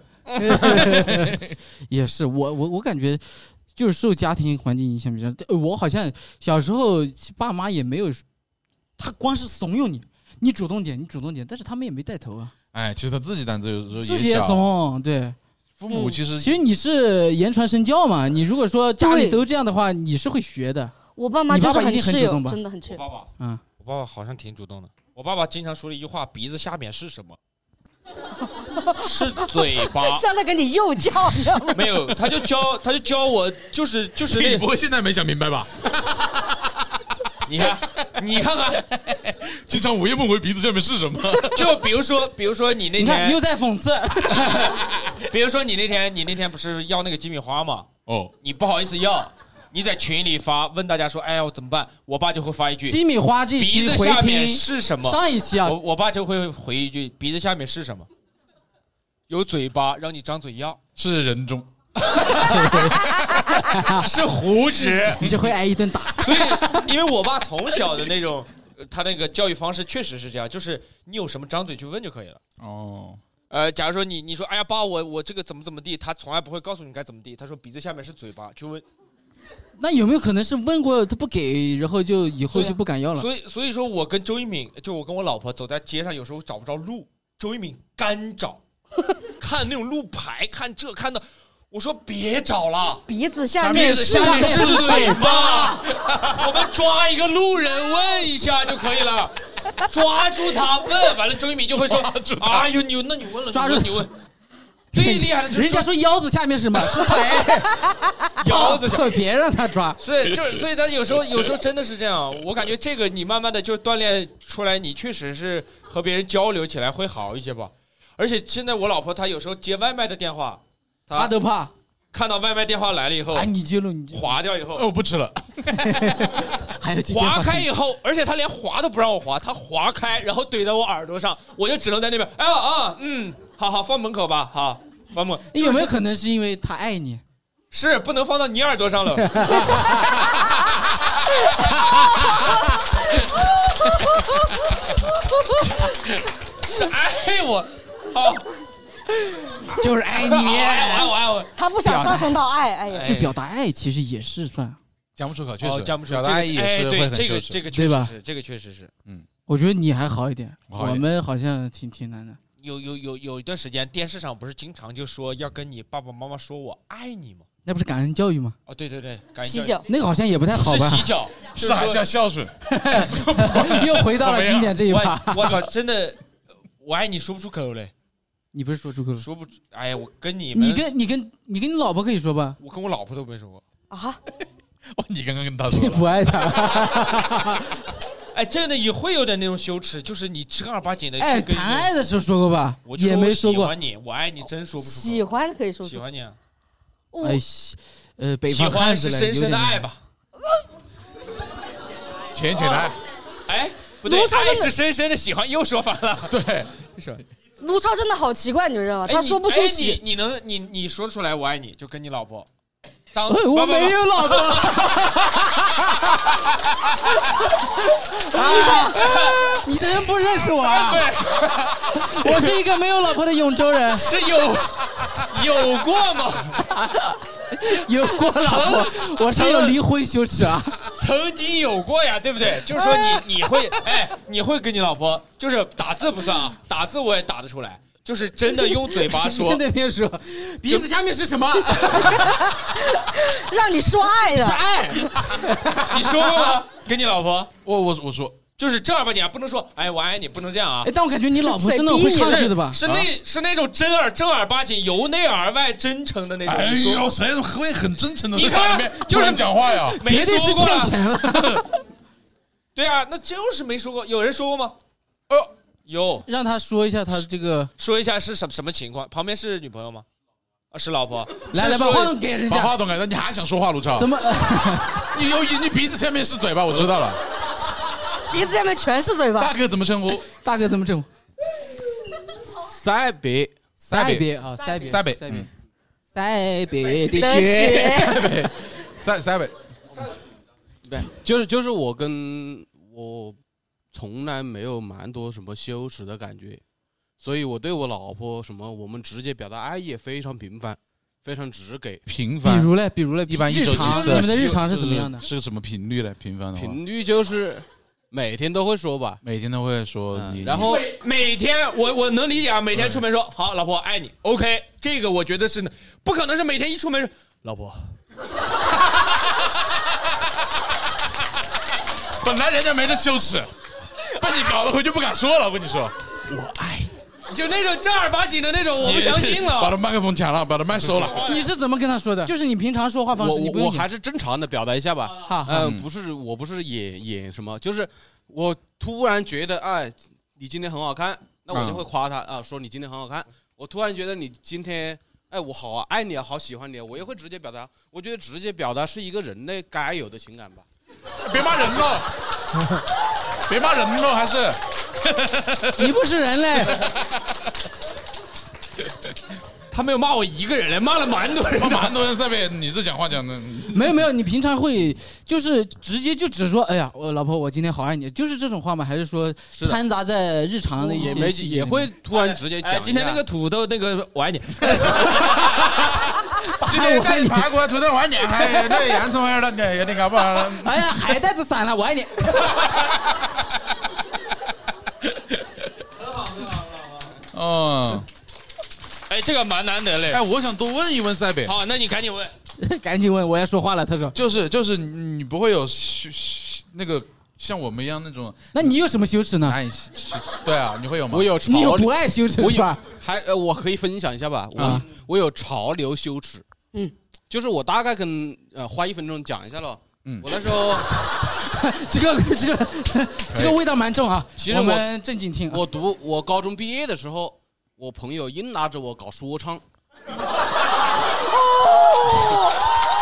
也是我我我感觉就是受家庭环境影响比较大。我好像小时候爸妈也没有，他光是怂恿你，你主动点，你主动点，但是他们也没带头啊。 哎，其实他自己胆子有时候也小， 自己也怂，对。 父母其实、 嗯、其实你是言传身教嘛，你如果说家里都这样的话，你是会学的。 我爸妈就是很主动吧， 真的很吃。 我爸爸， 嗯， 我爸爸好像挺主动的。我爸爸经常说了一句话：鼻子下面是什么？是嘴巴。 像在给你幼教，你知道吗？ 没有，他就教，他就教我，就是就是那。 你不会现在没想明白吧？ 你看，你看看， 经常午夜梦回，鼻子下面是什么？ 就比如说，比如说你那天， 你看又在讽刺。 比如说你那天，你那天不是要那个鸡米花吗？ 哦， 你不好意思要，你在群里发问大家说，哎呀，我怎么办？我爸就会发一句： 鸡米花这期鼻子下面是什么？ 上一期啊， 我我爸就会回一句：鼻子下面是什么？有嘴巴，让你张嘴要。 是人中。 是胡指， 你就会挨一顿打。 所以，因为我爸从小的那种，他那个教育方式确实是这样，就是你有什么张嘴去问就可以了。 哦， 呃，假如说你你说，哎呀爸，我我这个怎么怎么地，他从来不会告诉你该怎么地，他说鼻子下面是嘴巴，去问。 那有没有可能是问过他不给，然后就以后就不敢要了？ 所以所以说我跟周一敏，就我跟我老婆走在街上，有时候找不着路，周一敏干找，看那种路牌，看这看那。我说别找了， 鼻子下面是下面是嘴巴，我们抓一个路人问一下就可以了，抓住他问，完了周一鸣就会说：“哎呦你那你问了， 抓住你问。”最厉害的就是人家说腰子下面是什么？是腿。 腰子下， 别让他抓。 所以就所以他有时候有时候真的是这样，我感觉这个你慢慢的就锻炼出来，你确实是和别人交流起来会好一些吧。而且现在我老婆她有时候接外卖的电话。 他都怕看到外卖电话来了以后， 哎，你接了，你划掉以后， 哦，我不吃了。 还有划开以后，而且他连划都不让我划，他划开然后怼在我耳朵上，我就只能在那边，哎呀啊，嗯，好好放门口吧，好放门口。 有没有可能是因为他爱你？ 是不能放到你耳朵上了。是爱我，好。 就是爱你， 爱我爱我， 他不想上升到爱，哎呀， 就表达爱其实也是算讲不出口，确实讲不出表达爱也是会很这个这个对吧？ 这个确实是， 嗯， 我觉得你还好一点，我们好像挺挺难的。 有有有有一段时间，电视上不是经常就说要跟你爸爸妈妈说我爱你吗？ 那不是感恩教育吗？ 哦，对对对，感恩洗脚那个好像也不太好吧？ 是洗脚， 撒下孝顺， 又回到了经典这一趴。 我操，真的，我爱你说不出口嘞。 你不是说出口了？ 说不，哎呀，我跟你们， 你跟你跟你跟你老婆可以说吧？ 我跟我老婆都没说过啊。 哦，你刚刚跟他说， 你不爱他。 哎，真的也会有点那种羞耻，就是你正儿八经的。 哎，谈爱的时候说过吧？ 我也没说过。 喜欢你，我爱你，真说不出口。 喜欢可以说出。 喜欢你啊。 哎，呃，北方汉子喜欢是深深的爱吧？ 浅浅的爱。 哎，不对，爱是深深的喜欢，又说反了。 对， 是。 卢超真的好奇怪，你知道吗？他说不出喜。 你你能你你说出来我爱你，就跟你老婆。当我没有老婆。啊！你这人不认识我啊？我是一个没有老婆的永州人。 是有有过吗？ 有过老婆，我是有离婚羞耻啊。 曾经有过呀，对不对？就是说你你会哎，你会跟你老婆，就是打字不算啊，打字我也打得出来，就是真的用嘴巴说。 那边说，鼻子下面是什么？ 让你说爱的， 是爱。你说过吗？跟你老婆？ 我我我说。 就是正儿八经啊，不能说哎我爱你，不能这样啊。 哎，但我感觉你老婆是那种会抗拒的吧？ 是那、啊、是那种真耳正儿八经、由内而外真诚的那种。 哎呦，谁会很真诚的在家里面就是讲话呀？ 绝对是欠钱了。 对啊，那就是没说过。有人说过吗？哦，有。 让他说一下他这个， 说一下是什么什么情况？旁边是女朋友吗？ 啊，是老婆。 来来，把话筒给人家， 把话筒给人家，你还想说话，卢超？ 怎么？ 你有你鼻子前面是嘴巴，我知道了。 鼻子下面全是嘴巴。 大哥怎么称呼？ 大哥怎么称呼？ 塞北， 塞北啊，塞北， 塞北， 塞北，塞北的雪， 塞北，塞塞北。 对，就是就是我跟我从来没有蛮多什么羞耻的感觉，所以我对我老婆什么，我们直接表达爱意也非常频繁，非常直给。 频繁。 比如嘞，比如嘞， 一般日常，你们的日常是怎么样的？ 是个什么频率嘞？频繁的话。 频率就是每天都会说吧， 每天都会说你。 然后每天我我能理解啊，每天出门说好，老婆爱你 ，OK， 这个我觉得是不可能是每天一出门说老婆。 本来人家没这羞耻，被你搞得回去不敢说了。我跟你说， 我爱你，就那种正儿八经的那种，我不相信了。 把他麦克风抢了，把他麦收了。 你是怎么跟他说的？就是你平常说话方式，你不用。 我还是正常的表达一下吧。 哈， 嗯，不是，我不是演演什么，就是我突然觉得，哎，你今天很好看，那我就会夸他啊，说你今天很好看。我突然觉得你今天，哎，我好爱你啊，好喜欢你啊，我也会直接表达。我觉得直接表达是一个人类该有的情感吧。 别骂人了，别骂人了，还是你不是人类。 他没有骂我一个人嘞，骂了蛮多人， 骂蛮多人。塞北，你这讲话讲的没有没有，你平常会就是直接就只说，哎呀，我老婆，我今天好爱你，就是这种话吗？还是说掺杂在日常的一些？ 也没也会突然直接讲、哎。 今天那个土豆那个我爱你。 今天带排骨土豆我爱你，还有那个洋葱那个有点搞不好。 哎呀，海带子散了，我爱你。 哦。 哎，这个蛮难得嘞。 哎，我想多问一问塞北。 好，那你赶紧问， 赶紧问，我要说话了。他说， 就是就是你不会有那个像我们一样那种。 那你有什么羞耻呢？ 对啊，你会有吗？ 我有， 你有不爱羞耻是吧？ 还呃，我可以分享一下吧。我、啊、我有潮流羞耻。 嗯， 就是我大概跟呃花一分钟讲一下了。嗯，我那时候这个这个这个味道蛮重啊。 其实我们正经听。 我读我高中毕业的时候。我朋友硬拉着我搞说唱， 哦，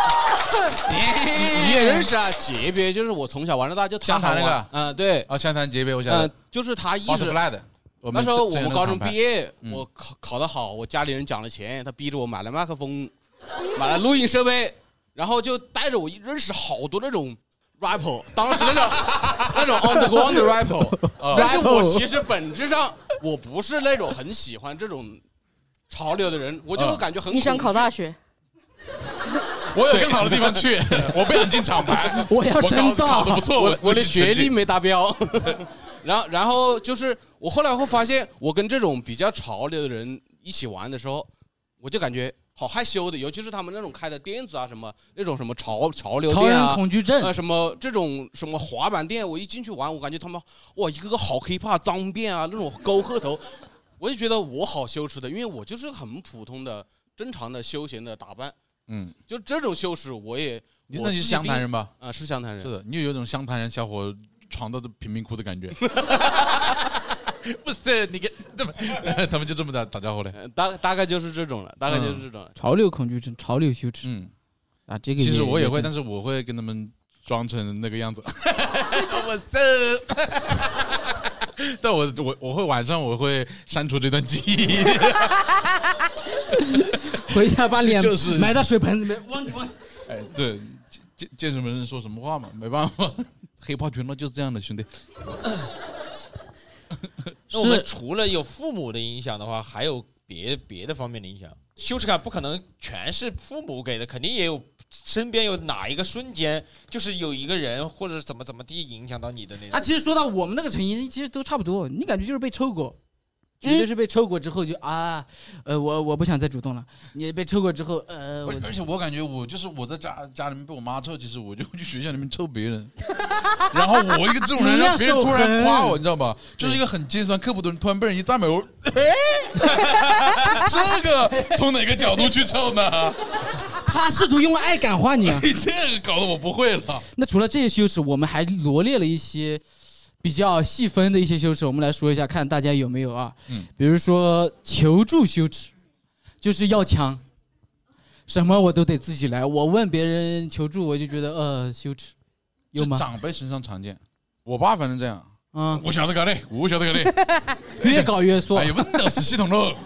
你也认识啊？级别就是我从小玩到大，就湘潭那个， 嗯，对， 啊，湘潭级别我晓得， 嗯，就是他一直的。 那时候我们高中毕业，我考考得好，我家里人奖了钱，他逼着我买了麦克风，买了录音设备，然后就带着我认识好多那种。rapper， 当时那种那种 underground 的 rapper， 但是我其实本质上我不是那种很喜欢这种潮流的人，我就会感觉很。 你想考大学？ 我有更好的地方去，我不想进厂牌， 我要深造， 考得不错， 我我的学历没达标。然后然后就是我后来会发现，我跟这种比较潮流的人一起玩的时候，我就感觉。好害羞的，尤其是他们那种开的店子啊，什么那种什么潮潮流店啊， 潮人恐惧症啊、呃，什么这种什么滑板店，我一进去玩，我感觉他们哇，一个个好 hiphop 脏辫啊，那种勾鹤头，我就觉得我好羞耻的，因为我就是很普通的、正常的休闲的打扮，嗯，就这种羞耻我也， 你那你是湘潭人吧？ 啊，是湘潭人， 是的，你有种湘潭人小伙闯到的贫民窟的感觉。不是你跟他们，他们就这么打打招呼嘞， 大大概就是这种了，大概就是这种、嗯、 潮流恐惧症、潮流羞耻。嗯，啊，这个其实我也会，但是我会跟他们装成那个样子。我是，但我我我会晚上我会删除这段记忆， 回家把脸就是埋到水盆里面，忘记忘记。 哎，对，见见什么人说什么话嘛，没办法，黑袍群了就是这样的，兄弟。 那我们除了有父母的影响的话，还有别别的方面的影响。羞耻感不可能全是父母给的，肯定也有身边有哪一个瞬间，就是有一个人或者怎么怎么地影响到你的那种。 啊，其实说到我们那个成因，其实都差不多。你感觉就是被抽过，绝对是被抽过之后就啊，呃，我我不想再主动了。你被抽过之后，呃， 而且我感觉我就是我在家家里面被我妈抽，其实我就去学校里面抽别人，然后我一个这种人让别人突然夸我，你知道吗？就是一个很尖酸刻薄的人，突然被人一赞美，我，哎，这个从哪个角度去抽呢？ 他试图用爱感化你、啊， 这个搞得我不会了。 那除了这些羞耻，我们还罗列了一些。比较细分的一些羞耻，我们来说一下，看大家有没有啊？嗯，比如说求助羞耻，就是要枪， 什么我都得自己来，我问别人求助，我就觉得呃羞耻，有吗？ 长辈身上常见，我爸反正这样。 嗯， 我晓得搞的，我晓得搞的， 越搞越说。 哎呀，Windows 系统喽，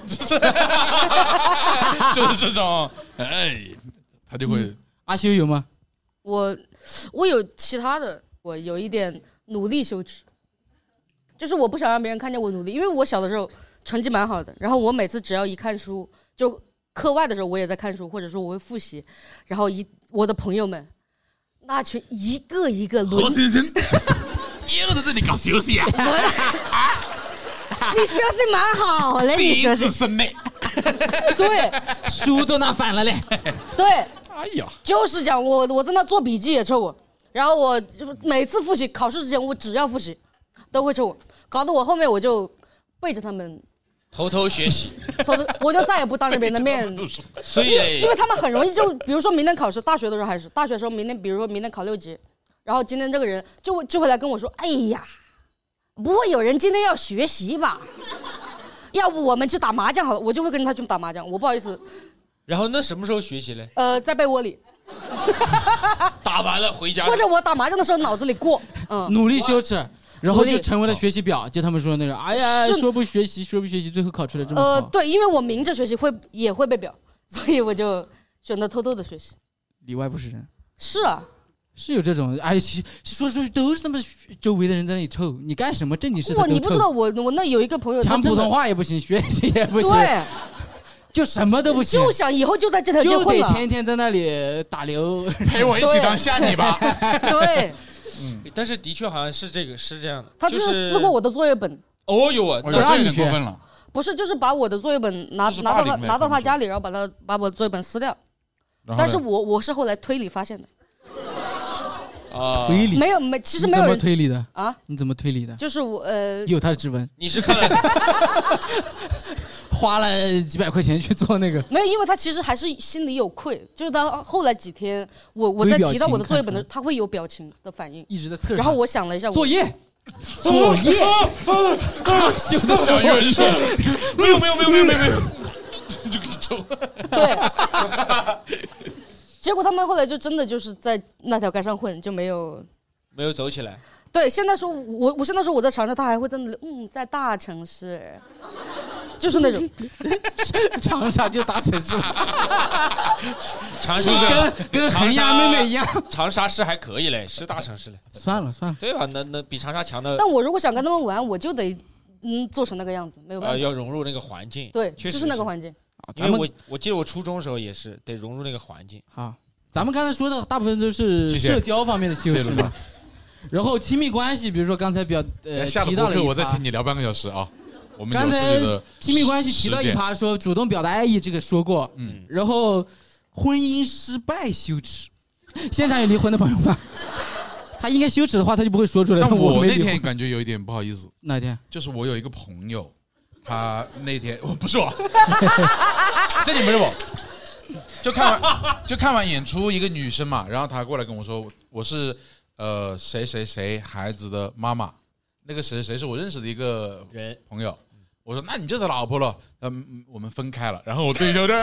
就是这种，哎，他就会。 嗯、阿修有吗？ 我我有其他的，我有一点努力羞耻，就是我不想让别人看见我努力，因为我小的时候成绩蛮好的，然后我每次只要一看书，就课外的时候我也在看书，或者说我会复习，然后一我的朋友们那群一个一个轮。 一个在这里搞休息啊！ 你休息蛮好嘞，你休息生嘞。 对， 书都拿反了嘞。 对， 哎呀， 就是讲我我在那做笔记也抽我，然后我就是每次复习考试之前我只要复习，都会抽我，搞得我后面我就背着他们偷偷学习， 偷偷我就再也不当着别人的面。 所以， 因为他们很容易就比如说明天考试，大学的时候还是大学的时候，明天比如说明天考六级。然后今天这个人就就会来跟我说：“哎呀，不会有人今天要学习吧？要不我们去打麻将好了。”我就会跟他去打麻将，我不好意思。 然后那什么时候学习嘞？ 呃，在被窝里。 打完了回家。 或者我打麻将的时候脑子里过，嗯， 努力羞耻，然后就成为了学习表，就他们说那种，哎呀，说不学习，说不学习，最后考出来这么好。 呃，对，因为我明着学习会也会被表，所以我就选择偷偷的学习。 里外不是人。 是啊。 是有这种，哎，说说都是他们周围的人在那里臭，你干什么正经事哇，你不知道我我那有一个朋友， 讲普通话也不行，学习也不行， 对， 就什么都不行， 就想以后就在这条街混了， 就得天天在那里打流， 陪我一起当下你吧。 对， 嗯，但是的确好像是这个是这样的， 他就是撕过我的作业本。 哦呦啊， 那这有点过分了。 不是，就是把我的作业本拿拿到他拿到他家里，然后把他把我的作业本撕掉。但是我我是后来推理发现的。 啊， 推理没有没，其实没有人怎么推理的啊？ 你怎么推理的？ 就是我呃， 有他的指纹。 你是看了， 花了几百块钱去做那个？ 没有，因为他其实还是心里有愧，就是他后来几天，我我在提到我的作业本的，他会有表情的反应， 一直在测。 然后我想了一下， 作业，作业， 小的小鱼人说， 没有没有没有没有没有没有， 就给你抽。 对。结果他们后来就真的就是在那条街上混，就没有没有走起来。 对，现在说我我现在说我在长沙，他还会在那里嗯，在大城市，就是那种长沙就大城市， 长沙跟跟恒阳妹妹一样， 长沙市还可以嘞，是大城市嘞。 算了算了， 对吧？那那比长沙强的。 但我如果想跟他们玩，我就得嗯做成那个样子，没有办法。 呃，要融入那个环境。 对， 确实就是那个环境。 因为我我记得我初中的时候也是得融入那个环境。 好，咱们刚才说的大部分都是社交方面的羞耻嘛。然后亲密关系，比如说刚才比较呃提到了一趴， 我再听你聊半个小时啊。我们刚才亲密关系提到一趴，说主动表达爱意，这个说过。嗯。然后婚姻失败羞耻，现场有离婚的朋友吗？他应该羞耻的话，他就不会说出来。 但我那天感觉有一点不好意思。 哪天？ 就是我有一个朋友。他那天我不是我，这里不是我，就看完就看完演出，一个女生嘛，然后她过来跟我说，我是呃谁谁谁孩子的妈妈，那个谁谁是我认识的一个人朋友，我说那你就是老婆了，嗯，我们分开了，然后我对象的，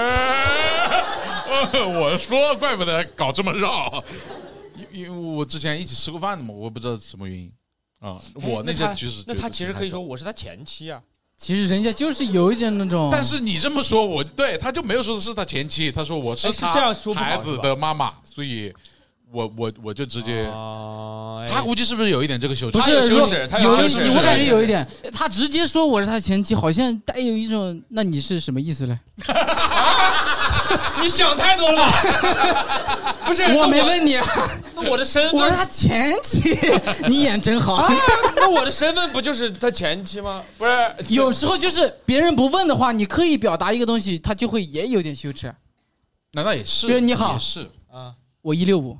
我说怪不得搞这么绕，因为我之前一起吃过饭的嘛，我不知道什么原因啊，我那天就是那他其实可以说我是他前妻啊。 其实人家就是有一点那种， 但是你这么说，我对他就没有说是他前妻，他说我是他孩子的妈妈，所以我我我就直接，他估计是不是有一点这个羞耻？ 不是羞耻，他有羞耻， 我感觉有一点，他直接说我是他前妻，好像带有一种，那你是什么意思嘞？ 你想太多了，不是我没问你， 那我的身份我是他前妻，你演真好。啊、 那我的身份不就是他前妻吗？不是， 有时候就是别人不问的话，你刻意表达一个东西，他就会也有点羞耻。 难道也是？ 比如你好， 也是啊， 我一六五。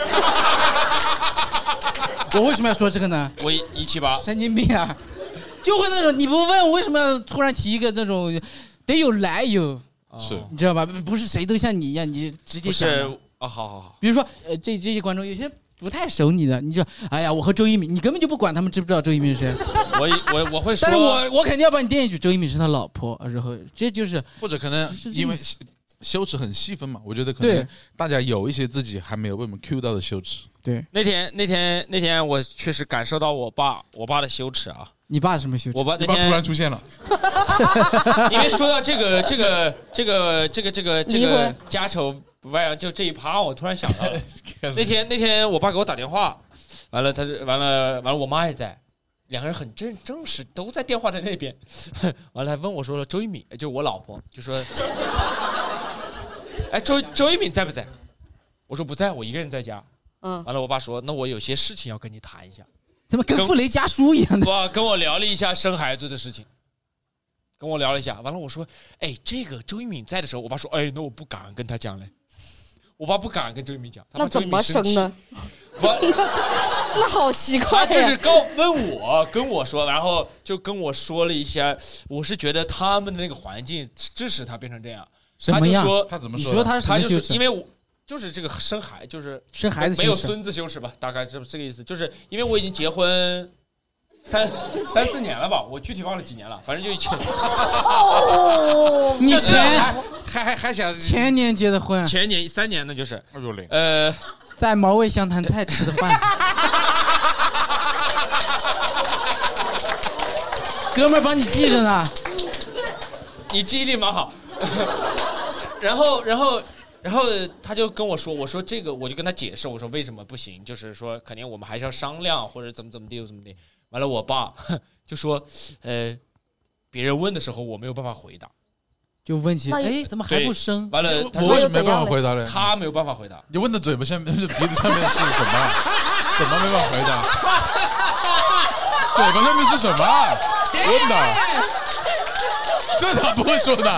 我为什么要说这个呢？ 我一七八， 神经病啊！就会那种你不问，我为什么要突然提一个那种，得有来由。 是， 你知道吧？不是谁都像你一样，你直接讲。 是啊，好好好。 比如说，呃，这这些观众有些不太熟你的，你就哎呀，我和周一鸣，你根本就不管他们知不知道周一鸣是谁。 我我我会说， 但是我我肯定要把你垫一句，周一鸣是他老婆，然后这就是或者可能因为羞耻很细分嘛，我觉得可能大家有一些自己还没有被我们 Q 到的羞耻。 对， 那天那天那天我确实感受到我爸我爸的羞耻啊。 你爸什么羞耻？ 我爸那天突然出现了。 因为说到这个这个这个这个这个这个家丑不外扬，就这一趴，我突然想到了那天那天我爸给我打电话，完了他是完了完了我妈也在。两个人很正正式，都在电话的那边。完了，还问我说：“周一敏，就是我老婆，就说，哎，周周一敏在不在？”我说不在，我一个人在家。嗯。完了，我爸说：“那我有些事情要跟你谈一下。” 怎么跟傅雷家书一样的？ 我跟我聊了一下生孩子的事情，跟我聊了一下。完了，我说：“哎，这个周一敏在的时候，我爸说：‘哎，那我不敢跟他讲嘞。’我爸不敢跟周一敏讲。 那怎么生呢？ 我。 那好奇怪、啊， 他就是告问我跟我说，然后就跟我说了一下，我是觉得他们的那个环境致使他变成这样。 什么样？ 他就说他怎么说？ 你说他是什么羞耻？ 他就是因为我就是这个生孩，就是生孩子没有孙子羞耻吧？大概是这个意思。就是因为我已经结婚三三四年了吧，我具体忘了几年了，反正就前哦，你前还还还想前年结的婚， 前年三年呢，就是二九零呃。 在毛味湘潭菜吃的饭，哥们儿帮你记着呢， 你记忆力蛮好。然后，然后，然后他就跟我说，我说这个，我就跟他解释，我说为什么不行，就是说肯定我们还是要商量，或者怎么怎么地，怎么地。完了，我爸就说，呃，别人问的时候我没有办法回答。 就问起，哎，怎么还不生？ 完了，他说没办法回答了。 他没有办法回答。 你问的嘴巴下面、鼻子上面是什么？怎么没办法回答？嘴巴上面是什么？问的，这他不会说的。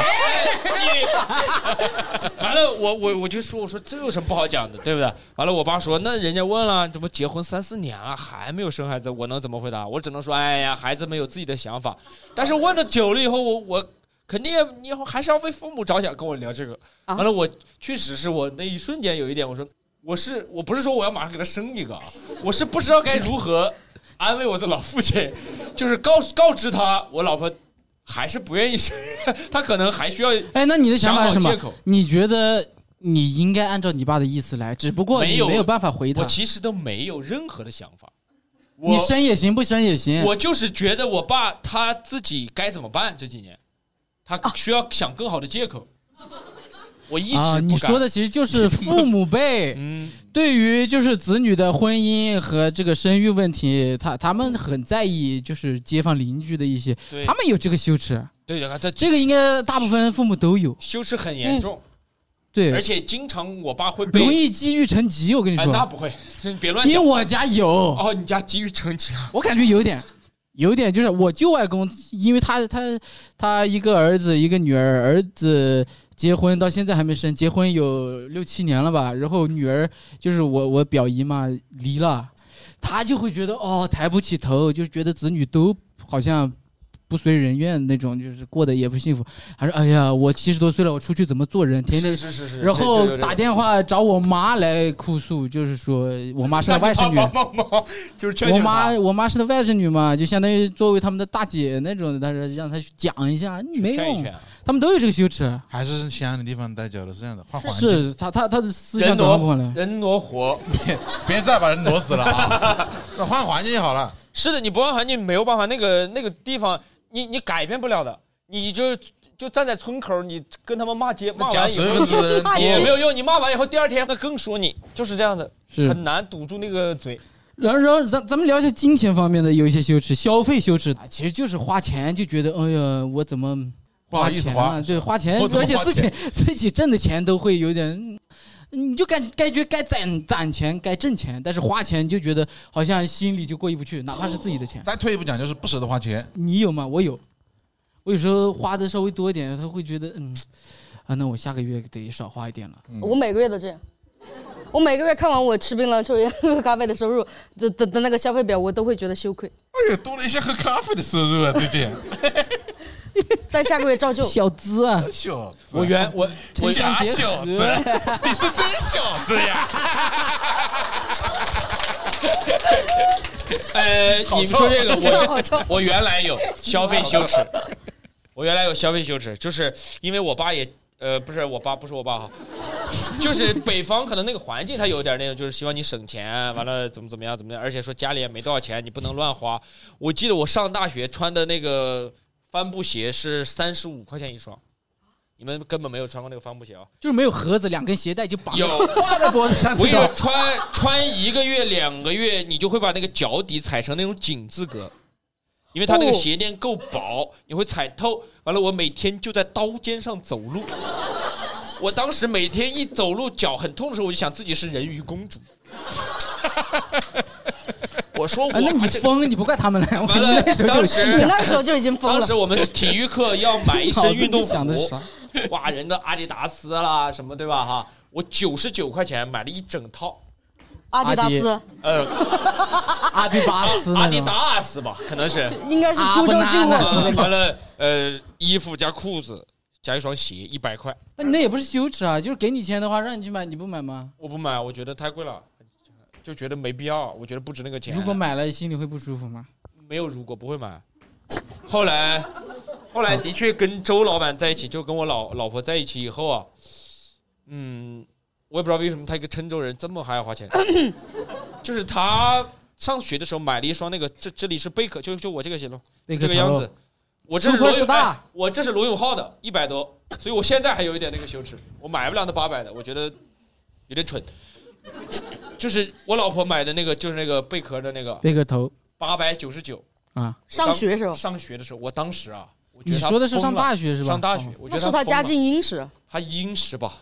完了，我我我就说，我说这有什么不好讲的，对不对？完了，我爸说，那人家问了，怎么结婚三四年了还没有生孩子？我能怎么回答？我只能说，哎呀，孩子们有自己的想法。但是问了久了以后，我我。肯定你以后还是要为父母着想，跟我聊这个。完了，我确实是我那一瞬间有一点，我说我是我不是说我要马上给他生一个啊，我是不知道该如何安慰我的老父亲，就是告告知他我老婆还是不愿意生，他可能还需要。 哎，那你的想法是什么？你觉得你应该按照你爸的意思来，只不过你没有办法回他。 我其实都没有任何的想法。 你生也行，不生也行。 我就是觉得我爸他自己该怎么办这几年。他需要想更好的借口，我一直不敢、 啊、你说的其实就是父母辈，嗯，对于就是子女的婚姻和这个生育问题，他他们很在意，就是街坊邻居的一些，他们有这个羞耻， 对的， 这个应该大部分父母都有， 羞耻很严重，嗯、 对， 而且经常我爸会被容易积郁成疾，我跟你说， 哎、那不会，别乱讲， 因为我家有， 哦，你家积郁成疾， 我感觉有点。有点就是我舅外公，因为他他他一个儿子一个女儿，儿子结婚到现在还没生，结婚有六七年了吧，然后女儿就是我我表姨嘛离了，他就会觉得哦抬不起头，就觉得子女都好像不随人愿那种，就是过得也不幸福。还说哎呀，我七十多岁了，我出去怎么做人？天天是是是， 然后打电话找我妈来哭诉，就是说我妈是他外甥女， 就是我妈我妈是他外甥女嘛，就相当于作为他们的大姐那种的，但是让她去讲一下，没用，他们都有这个羞耻。 还是西安的地方待久了是这样的，换环境。是他他他的思想转换了， 人挪活， 别别再把人挪死了啊！那换环境就好了。 是的，你不换环境没有办法，那个那个地方。你你改变不了的，你就就站在村口，你跟他们骂街，骂完以后也没有用，你骂完以后第二天他更说你，就是这样的，很难堵住那个嘴。 然后，然后咱咱们聊一下金钱方面的有一些羞耻，消费羞耻，其实就是花钱就觉得，哎呀，我怎么花钱啊？对，花钱，而且自己自己挣的钱都会有点。你就感感觉该攒攒钱，该挣钱，但是花钱就觉得好像心里就过意不去，哪怕是自己的钱。 再退一步讲，就是不舍得花钱。 你有吗？我有，我有时候花的稍微多一点，他会觉得嗯，啊，那我下个月得少花一点了。 嗯、我每个月都这样，我每个月看完我吃槟榔、抽烟、喝咖啡的收入的的的那个消费表，我都会觉得羞愧。 哎呀，多了一些喝咖啡的收入啊，最近。 但下个月照旧。 小资啊， 小资！ 我原我我假小子，你是真小子呀！ 呃，你们说这个，我我原来有消费羞耻，我原来有消费羞耻，就是因为我爸也呃，不是我爸，不是我爸哈，就是北方可能那个环境他有点那种，就是希望你省钱，完了怎么怎么样怎么样，而且说家里也没多少钱，你不能乱花。我记得我上大学穿的那个帆布鞋是三十五块钱一双，你们根本没有穿过那个帆布鞋啊？ 就是没有盒子，两根鞋带就绑有挂在脖子上。 我跟你说，穿穿一个月两个月，你就会把那个脚底踩成那种井字格。因为它那个鞋垫够薄，你会踩透。完了，我每天就在刀尖上走路。我当时每天一走路脚很痛的时候，我就想自己是人鱼公主。我说我、 啊，那你疯，你不怪他们了。 完了， 那时候当时你那时候就已经疯了。 当时我们体育课要买一身运动服，哇，人的阿迪达斯啦什么对吧哈？我九十九块钱买了一整套。 阿迪达斯， 呃， 阿迪达斯， 阿迪达斯吧，可能是， 应该是株洲进货。 完了，呃，衣服加裤子加一双鞋，一百块。 那你那也不是羞耻啊，就是给你钱的话，让你去买，你不买吗？ 我不买，我觉得太贵了，就觉得没必要，我觉得不值那个钱。 如果买了，心里会不舒服吗？ 没有，如果不会买。后来，后来的确跟周老板在一起，就跟我老老婆在一起以后啊，嗯。我也不知道为什么他一个郴州人这么还要花钱，就是他上学的时候买了一双那个，这这里是贝壳，就就我这个鞋咯，这个样子。我这是罗永，哎，我这是罗永浩的，一百多，所以我现在还有一点那个羞耻，我买不了那八百的，我觉得有点蠢。就是我老婆买的那个，就是那个贝壳的那个贝壳头， 八百九十九啊。 上学时候， 上学的时候，我当时啊，我觉得你说的是上大学是吧？ 上大学，我觉得他说他家境殷实， 他殷实吧。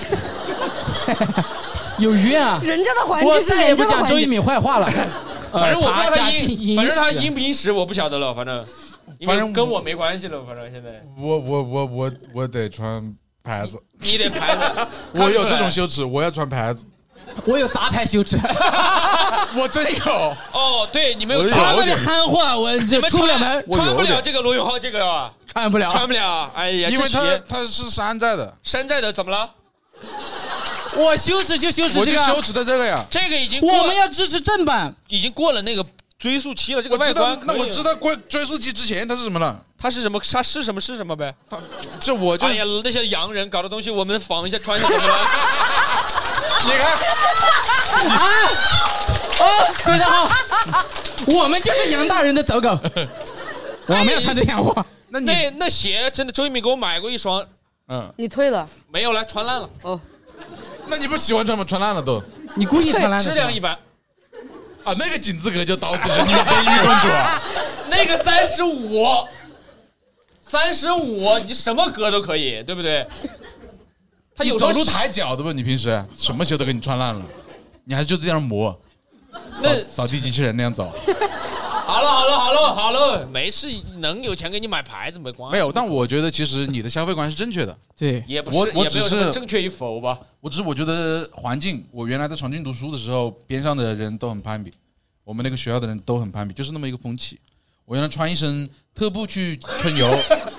有冤啊！ 人家的环境是也不讲周渝民坏话了。 反正我不知道他殷， 反正他殷不殷实我不晓得了。反正反正跟我没关系了。反正现在我我我我我得穿牌子， 你, 你得牌子。 我有这种羞耻，我要穿牌子。 我有杂牌羞耻， 我真有。 哦，对，你们有他那里憨话，我你们出不了门， 穿不了这个罗永浩这个啊， 穿不了， 穿不了。哎呀， 因为他他是山寨的， 山寨的怎么了？ 我羞耻就羞耻这个， 我就羞耻的这个呀。 这个已经我们要支持正版， 已经过了那个追溯期了。这个外观， 那我知道过追溯期之前它是什么了？ 它是什么？它是什么是什么呗？ 这我就哎呀，那些洋人搞的东西，我们仿一下穿一下怎么了？ 你看， 啊，哦，非常好，我们就是杨大人的走狗，我们要穿这样货。 那那那鞋真的，周渝民给我买过一双。 嗯， 你退了没有了，穿烂了。 哦， 那你不喜欢穿吗？穿烂了都， 你故意穿烂的， 质量一般。 啊，那个井字格就刀子人女人鱼公主啊， 那个三十五，三十五，你什么格都可以，对不对？他有走路抬脚的吧？你平时什么鞋都给你穿烂了，你还就这样磨，扫扫地机器人那样走。 好了好了好了好了，没事，能有钱给你买牌子没关系。 没有，但我觉得其实你的消费观是正确的。 对， 也不是， 我我只是正确与否吧。 我只是我觉得环境，我原来在重庆读书的时候，边上的人都很攀比，我们那个学校的人都很攀比，就是那么一个风气。我原来穿一身特步去春游，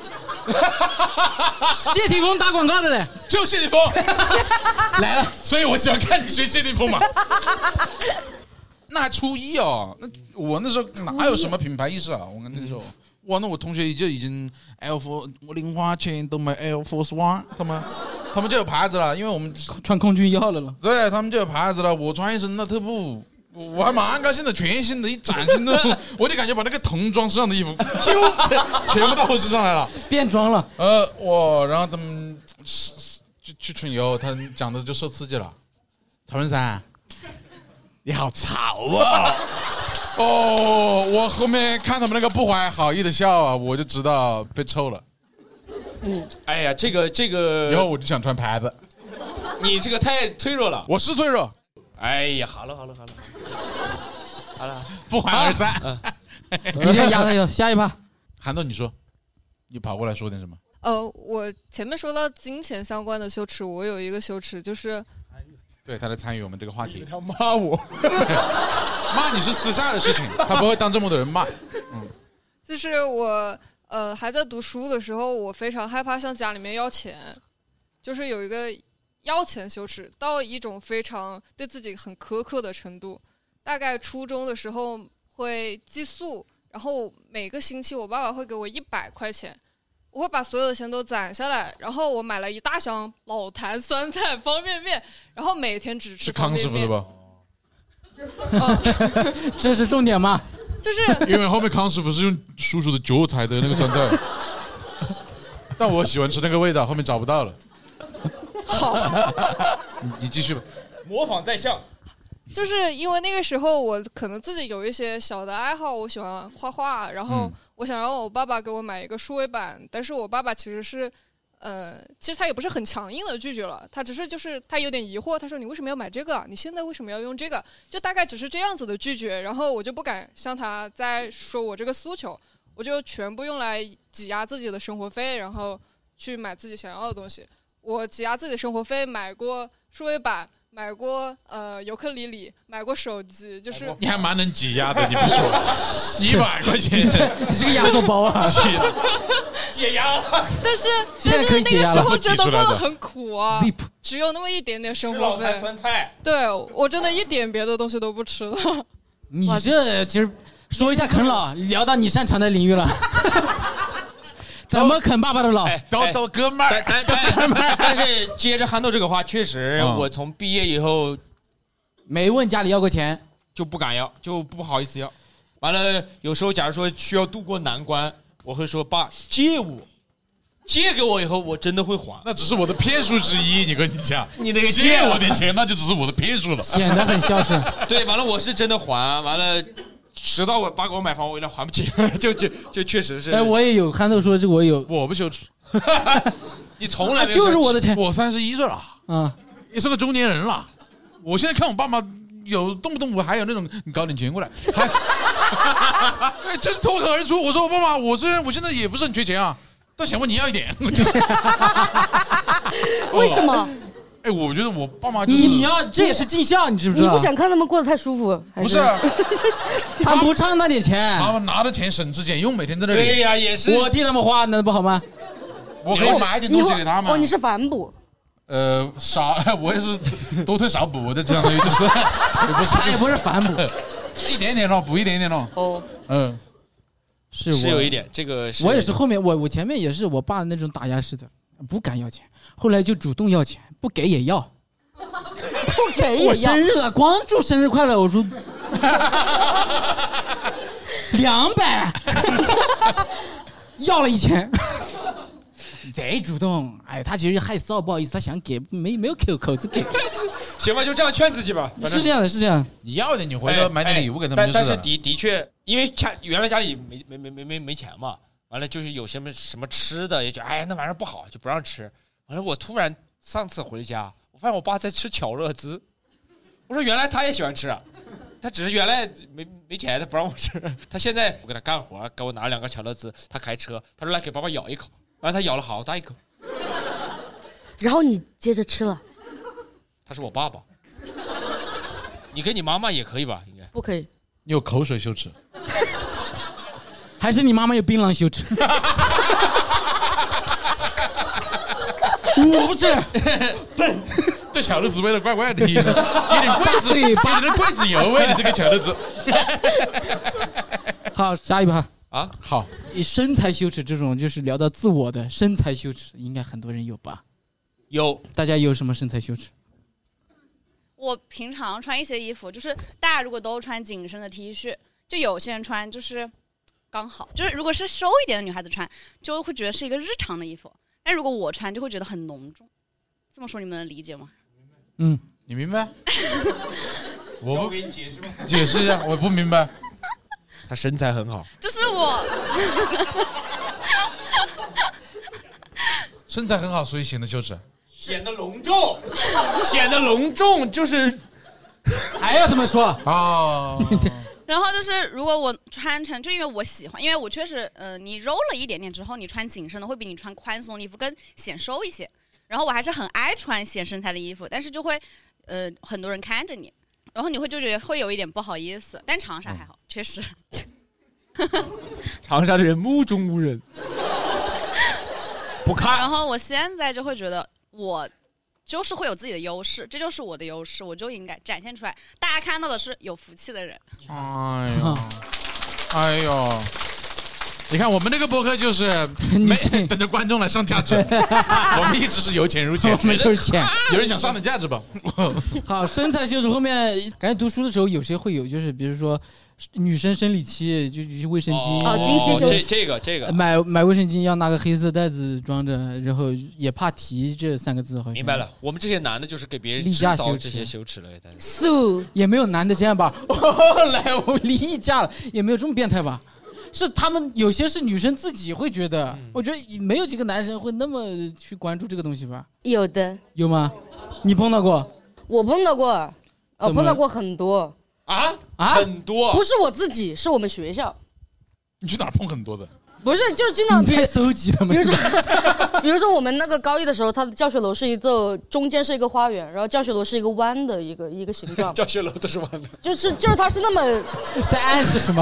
谢霆锋打广告的嘞， 就谢霆锋来了， 所以我喜欢看你学谢霆锋嘛。那还初一哦，那我那时候哪有什么品牌意识啊？我那时候，哇，那我同学就已经 Air Force， 我零花钱都买 Air Force One， 他们他们就有牌子了，因为我们穿空军一号的了， 对他们就有牌子了。我穿一身那特步，我还蛮高兴的，全新的一崭新的，我就感觉把那个童装身上的衣服全部到我身上来了， 变装了。 呃，我然后他们去去春游，他们讲的就受刺激了，曹文山。你好吵啊！哦，我后面看他们那个不怀好意的笑啊，我就知道被臭了。 嗯，哎呀，这个这个， 以后我就想穿牌子。 你这个太脆弱了。 我是脆弱。 哎呀，好了好了好了，好了， 不还二三。 你这压的有下一趴。 韩豆，你说，你跑过来说点什么？ 呃，我前面说到金钱相关的羞耻，我有一个羞耻就是。 对，他在参与我们这个话题。 他骂我， 骂你是私下的事情，他不会当这么多人骂。嗯， 就是我呃还在读书的时候，我非常害怕向家里面要钱，就是有一个要钱羞耻到一种非常对自己很苛刻的程度。大概初中的时候会寄宿，然后每个星期我爸爸会给我一百块钱。 我会把所有的钱都攒下来，然后我买了一大箱老坛酸菜方便面，然后每天只吃方便面。 是康师傅的吧？哦、这是重点吗？ 就是因为后面康师傅是用叔叔的韭菜的那个酸菜，但我喜欢吃那个味道，后面找不到了。 好， 你你继续吧。 模仿在相。 就是因为那个时候我可能自己有一些小的爱好，我喜欢画画，然后我想让我爸爸给我买一个数位板，但是我爸爸其实是，呃，其实他也不是很强硬的拒绝了，他只是就是他有点疑惑，他说你为什么要买这个？你现在为什么要用这个？就大概只是这样子的拒绝，然后我就不敢向他再说我这个诉求，我就全部用来挤压自己的生活费，然后去买自己想要的东西。我挤压自己的生活费，买过数位板。买过呃尤克里里，买过手机，就是你还蛮能挤压的，你不说，一百块钱， 你是个压缩包啊， 解压。 但是但是那个时候真的过得很苦啊，只有那么一点点生活费。 酸菜， 对我真的一点别的东西都不吃了。 你这其实说一下啃老，聊到你擅长的领域了。怎么啃爸爸的老？ 都都哥们儿， 哥们儿。但是接着憨豆这个话，确实，我从毕业以后没问家里要过钱， 就不敢要，就不好意思要。完了，有时候假如说需要渡过难关，我会说爸借我，借给我以后我真的会还。 那只是我的骗术之一，你跟你讲， 你那个借我点钱，那就只是我的骗术了， 显得很孝顺。 对，完了我是真的还，完了。直到我爸给我买房，我有点还不起，就就就确实是。 哎，我也有，憨豆说这个我有， 我不羞耻。 你从来没就是我的钱， 我三十一岁了， 嗯， 也是个中年人了。我现在看我爸妈有动不动我还有那种，你搞点钱过来，还，哎，这是脱口而出。我说我爸妈，我虽然我现在也不是很缺钱啊，但想问你要一点。 为什么？ 哎，我觉得我爸妈就是你你要这也是尽孝，你知不知道？ 你不想看他们过得太舒服？ 不是、啊， 他不差那点钱， 他们拿的钱省吃俭用，每天在那里。 对呀、啊，也是我替他们花，那不好吗？ 我可以买一点东西给他们。 哦，你是反哺？ 呃，少，我也是多退少补，我的相当于就是，也不是， 他也不是反哺， 一点点咯，补一点点咯。 哦， 嗯， 是是有一点，这个是我也是后面我我前面也是我爸那种打压式的，不敢要钱，后来就主动要钱。不给也要， 不给也要。 我生日了，光祝生日快乐，我说两百，要了一千，贼主动。哎，他其实害臊，不好意思，他想给，没没有口口子给。 行吧，就这样劝自己吧。 是这样的，是这样。 你要点，你回头买点礼物给他们就是了。 但但是的的确，因为家原来家里没没没没没没钱嘛，完了就是有什么什么吃的，也觉得哎那玩意儿不好，就不让吃。完了我突然。上次回家，我发现我爸在吃巧乐兹，我说原来他也喜欢吃啊，他只是原来没没钱，他不让我吃。他现在我给他干活，给我拿两个巧乐兹，他开车，他说来给爸爸咬一口，然后他咬了好大一口， 然后你接着吃了。 他是我爸爸，你跟你妈妈也可以吧？应该不可以， 你有口水羞耻， 还是你妈妈有槟榔羞耻？我不吃， 这巧乐兹味道怪怪的，有点桂子，有点桂子油味的这个巧乐兹。 好，下一趴啊， 好， 身材羞耻这种就是聊到自我的身材羞耻，应该很多人有吧？ 有， 大家有什么身材羞耻？ 我平常穿一些衣服，就是大家如果都穿紧身的 T 恤，就有些人穿就是刚好，就是如果是瘦一点的女孩子穿，就会觉得是一个日常的衣服。但如果我穿就会觉得很浓重，这么说你们能理解吗？ 嗯， 你明白？我不给你解释吗？ 解释一下，我不明白。 他身材很好， 就是我身材很好，所以显得羞耻， 显得隆重，显得隆重，就是还要这么说啊？ 然后就是，如果我穿成，就因为我喜欢，因为我确实，呃，你揉了一点点之后，你穿紧身的会比你穿宽松的衣服更显瘦一些。然后我还是很爱穿显身材的衣服，但是就会，呃，很多人看着你，然后你会就觉得会有一点不好意思。但长沙还好，嗯、确实。 长沙的人目中无人，不看。 然后我现在就会觉得我。就是会有自己的优势，这就是我的优势，我就应该展现出来。大家看到的是有福气的人。 哎呦，哎呦， 你看我们那个播客就是没等着观众来上价值，我们一直是有钱如钱， 我们就是钱。 有人想上点价值吧？ 好，身材修饰后面，感觉读书的时候有些会有，就是比如说女生生理期就就卫生巾哦，经期修饰， 这这个这个买买卫生巾要拿个黑色袋子装着，然后也怕提这三个字，好像明白了。我们这些男的就是给别人例假羞耻这些羞耻了， 素也没有男的这样吧？来，我例假了，也没有这么变态吧？是他们有些是女生自己会觉得，嗯、我觉得没有几个男生会那么去关注这个东西吧？ 有的， 有吗？你碰到过？ 我碰到过，呃，碰到过很多啊啊， 很多， 不是我自己，是我们学校。 你去哪儿碰很多的？ 不是，就是经常在搜集他们。 比如说，比如说我们那个高一的时候，它的教学楼是一个中间是一个花园，然后教学楼是一个弯的一个一个形状。 教学楼都是弯的， 就是就是它是那么在暗示什么？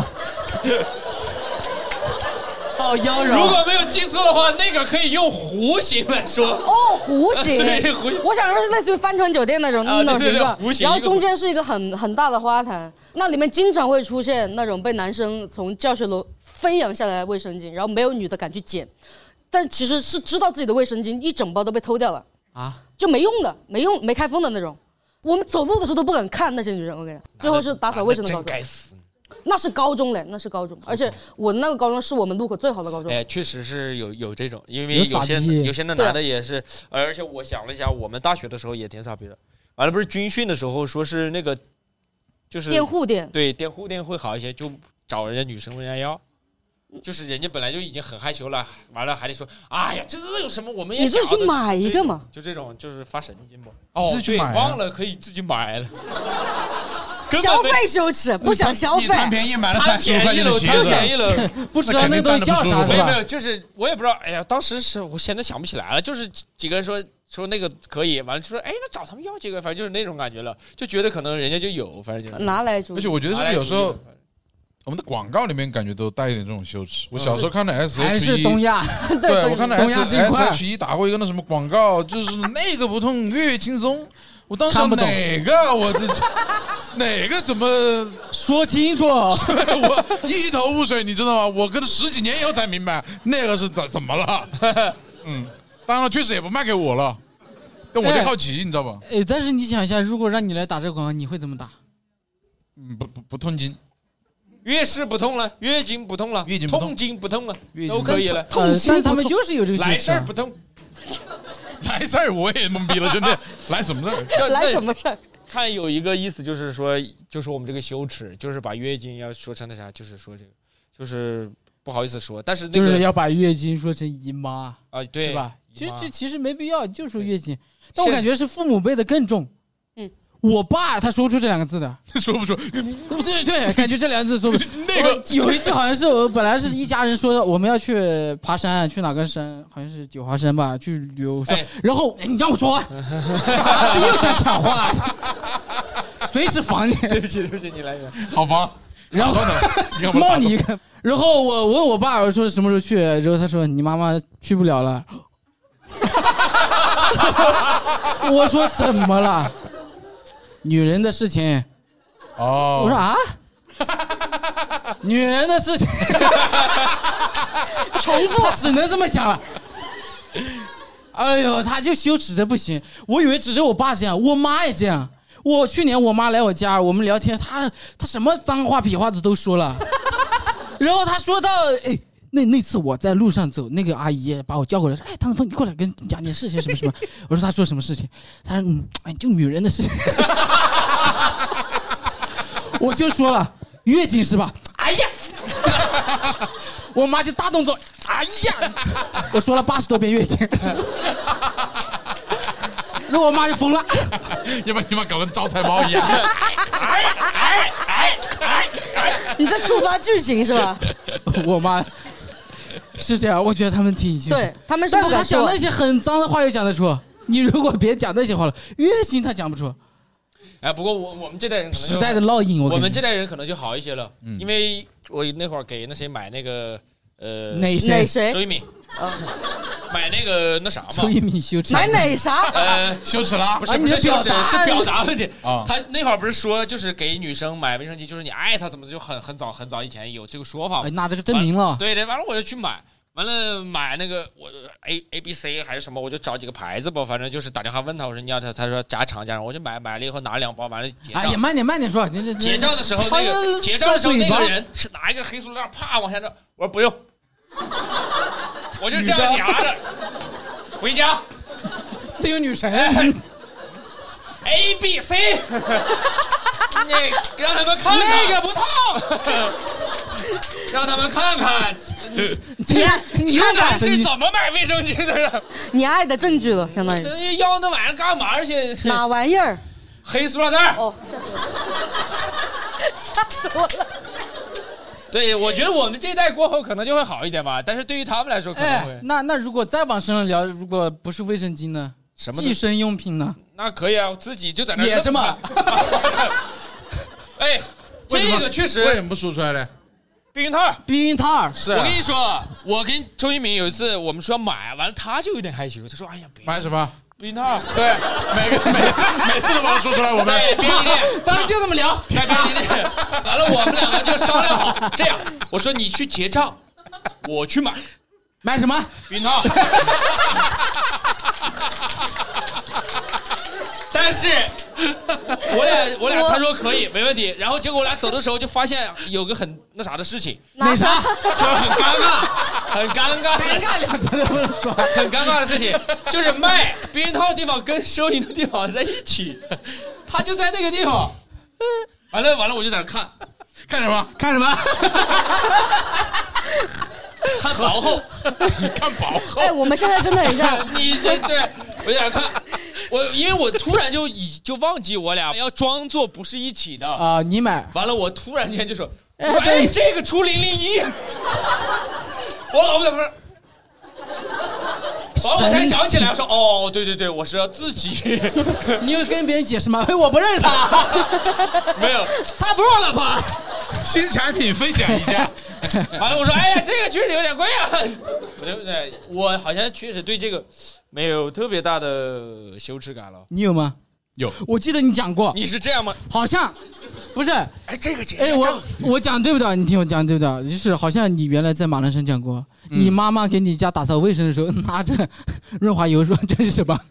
好妖娆。 如果没有记错的话，那个可以用弧形来说。 哦，弧形。 对，弧形。 我想说是类似于帆船酒店那种、 啊、 那种形状， 弧形。 然后中间是一个很很大的花坛，那里面经常会出现那种被男生从教学楼飞扬下来的卫生巾，然后没有女的敢去捡，但其实是知道自己的卫生巾一整包都被偷掉了啊，就没用的、没用、没开封的那种。我们走路的时候都不敢看那些女人，我跟你讲，最后是打扫卫生的告诉。 该死。 那是高中嘞，那是高中，而且我那个高中是我们路口最好的高中。 哎，确实是有有这种，因为有些有些那男的也是，而且我想了一下，我们大学的时候也挺傻逼的。完了，不是军训的时候说是那个，就是佃户店， 对，佃户店会好一些，就找人家女生问人家要。就是人家本来就已经很害羞了，完了还得说，哎呀，这有什么？我们也你自己去买一个嘛。 就这种，就是发神经不？ 哦，自己去买、啊， 忘了可以自己买了。 消费羞耻，不想消费。 你贪便宜买了三十五块钱的鞋子， 就便宜了， 不知道那个东西叫啥是吧？ 没有，就是我也不知道。哎呀，当时是我现在想不起来了，就是几个人说说那个可以，完了就说哎，那找他们要几个，反正就是那种感觉了，就觉得可能人家就有，反正就是拿来主义。 而且我觉得是有时候我们的广告里面感觉都带一点这种羞耻。我小时候看的 S H E 还是东亚， 对我看的 S H E 打过一个那什么广告，就是那个不痛越轻松。我当时哪个我这哪个怎么说清楚？ 我一头雾水，你知道吗？我跟了十几年以后才明白那个是怎怎么了。嗯，当然确实也不卖给我了，但我就好奇，你知道吧？ 哎，但是你想一下，如果让你来打这个广告，你会怎么打？ 嗯，不不不痛经。 月事不痛了，月经不痛了， 月经不痛， 痛经不痛了，都可以了。 痛经，但他们就是有这个来事儿不痛。 来事儿我也懵逼了，真的。来什么事儿？ 来什么事儿？ 看有一个意思就是说，就是我们这个羞耻，就是把月经要说成那啥，就是说这个，就是不好意思说，但是、那个、 就是要把月经说成姨妈啊，对， 是吧？其实这其实没必要，就说月经，但我感觉是父母辈的更重。嗯，我爸他说出这两个字的， 说不出， 对对，感觉这两个字说不出。 那个有一次好像是我本来是一家人说我们要去爬山，去哪个山？好像是九华山吧，去旅游。说，哎、然后你让我说，又想抢话，随时防你。 对不起，对不起，你来一个， 好防。 然后呢，冒你一个。然后我问我爸，我说什么时候去？然后他说你妈妈去不了了。我说怎么了？女人的事情。 哦。 我说啊。女人的事情。 重复， 只能这么讲了。哎呦，他就羞耻的不行。我以为只是我爸这样，我妈也这样。我去年我妈来我家，我们聊天，她她什么脏话屁话子都说了。然后她说到，哎，那那次我在路上走，那个阿姨把我叫过来，说，哎，唐子峰，你过来跟你讲件事情，什么什么。我说她说什么事情？她说，嗯，哎，就女人的事情。我就说了，月经是吧？哎呀，我妈就大动作，哎呀，我说了八十多遍月经。然后我妈就疯了， 要不然你妈搞跟招财猫一样。 哎哎哎哎哎！ 你在触发剧情是吧？ 我妈是这样，我觉得他们挺辛苦。 对，他们是不敢说。 但是他讲那些很脏的话又讲得出，你如果别讲那些话了，月经他讲不出。 哎，不过我我们这代人可能时代的烙印，我我们这代人可能就好一些了，嗯、因为我那会儿给那谁买那个呃哪谁谁周一鸣。啊， 买那个那啥嘛， 周一米羞耻， 买哪啥？ 呃， 羞耻啦， 不是不是羞耻，是表达问题啊。 他那会儿不是说就是给女生买卫生巾，就是你爱她怎么就很很早很早以前有这个说法嘛， 拿这个证明了。 对对，完了我就去买。完了买那个我 A A B C 还是什么，我就找几个牌子吧，反正就是打电话问他，我说你要他，他说加厂家，我就买买了以后拿了两包，完了结账。 哎呀，慢点慢点说， 结账的时候那个结账的时候那个人是拿一个黑塑料啪往下扔，我说不用，我就这样拿着回家。 自由女神 A B C， 你让他们看看那个不烫。 让他们看看， 你你看看是怎么买卫生巾的。 你爱的证据了，相当于。 这要那玩意儿干嘛？而且哪玩意儿？ 黑塑料袋。 哦，吓死我了！吓死我了！ 对，我觉得我们这一代过后可能就会好一点吧，但是对于他们来说可能会。 哎、那那如果再往深了聊，如果不是卫生巾呢？ 什么计生用品呢？ 那可以啊，我自己就在那也这么。 哎，这个确实。 为什么不说出来呢？ 避孕套， 避孕套是、 啊。我跟你说，我跟周一鸣有一次我们说要买，完了他就有点害羞，他说：“哎呀， 买什么？ 避孕套。” 对，每个每次每次都把它说出来，我们对便利店， 咱们就这么聊。 在便利店，完了我们两个就商量好，这样，我说你去结账，我去买， 买什么？ 避孕套。但是我俩我俩他说可以没问题，然后结果我俩走的时候就发现有个很那啥的事情， 那啥就是很尴尬，很尴尬， 尴尬两字都不能说， 很尴尬的事情，就是卖避孕套的地方跟收银的地方在一起，他就在那个地方，完了完了我就在那看， 看什么？ 看什么？ 看薄厚， 看薄厚。 哎，我们现在真的很像你这对，我想看。我因为我突然就已就忘记我俩要装作不是一起的啊、呃！你买完了，我突然间就说：“我说哎，这个出零零一。”我老婆怎么说？完我才想起来，说：“哦，对对对，我是要自己。” 你有跟别人解释吗？我不认识他。 没有， 他不是我老婆。 新产品分享一下。 完了，我说：“哎呀，这个确实有点贵啊。”对不对？我好像确实对这个。没有特别大的羞耻感了， 你有吗？ 有， 我记得你讲过。 你是这样吗？ 好像，不是。 哎，这个姐， 哎，我我讲对不对？你听我讲对不对？就是好像你原来在马栏山讲过，嗯、你妈妈给你家打扫卫生的时候拿着润滑油说这是什么？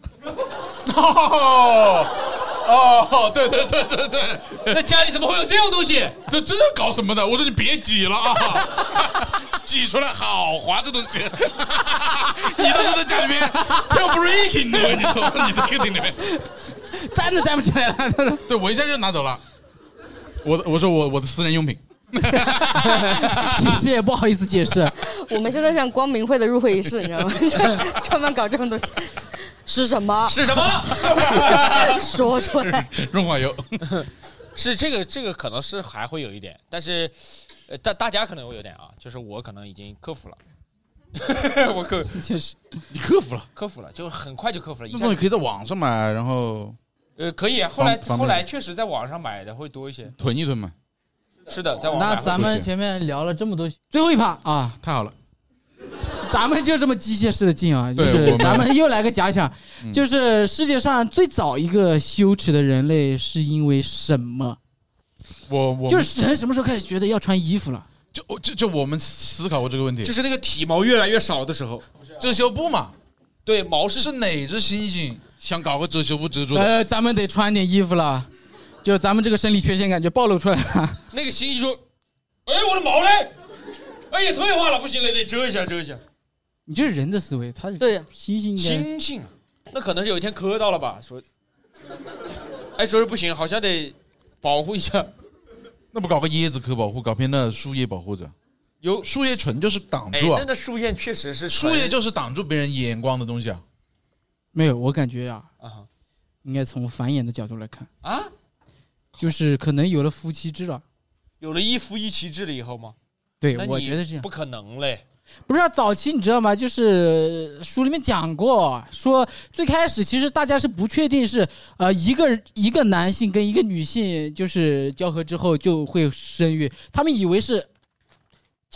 哦哦，对对对对对， 那家里怎么会有这种东西？ 这这搞什么的？我说你别挤了啊！挤出来好滑这东西，你当时在家里面跳 breaking 的，我跟你说，你在客厅里面站都站不起来了。 对，我一下就拿走了。我我说我我的私人用品， 其实也不好意思解释。 我们现在像光明会的入会仪式，你知道吗？专门搞这种东西。是什么？ 是什么？ 说出来。 润滑油。 是这个，这个可能是还会有一点，但是。呃，大大家可能会有点啊，就是我可能已经克服了，我克确实， 你克服了， 克服了，就很快就克服了。 那东西可以在网上买，然后呃可以，后来后来确实在网上买的会多一些， 囤一囤嘛。 是的，在网上买。 那咱们前面聊了这么多，最后一趴啊， 太好了， 咱们就这么机械式的进啊，就是咱们又来个假想， 嗯、 就是世界上最早一个羞耻的人类是因为什么？ 我我就是人什么时候开始觉得要穿衣服了？ 就就就我们思考过这个问题， 就是那个体毛越来越少的时候， 遮羞布嘛。 对，毛是是哪只猩猩想搞个遮羞布遮住的？ 呃，咱们得穿点衣服了，就咱们这个生理缺陷感觉暴露出来了。 那个猩猩说：“哎，我的毛嘞！哎呀，退化了，不行了，得遮一下，遮一下。” 你这是人的思维，他是对猩猩猩猩，那可能是有一天磕到了吧？说，哎，说是不行，好像得保护一下。 那不搞个椰子壳保护，搞片那树叶保护着。 有树叶纯就是挡住啊， 哎、那树叶确实是树叶就是挡住别人眼光的东西啊。 没有，我感觉呀、 啊，啊应该从繁衍的角度来看啊， 就是可能有了夫妻制了， 有了一夫一妻制了以后吗？ 对，我觉得这样不可能嘞。 不是、啊、早期你知道吗？就是书里面讲过，说最开始其实大家是不确定是呃一个一个男性跟一个女性就是交合之后就会生育，他们以为是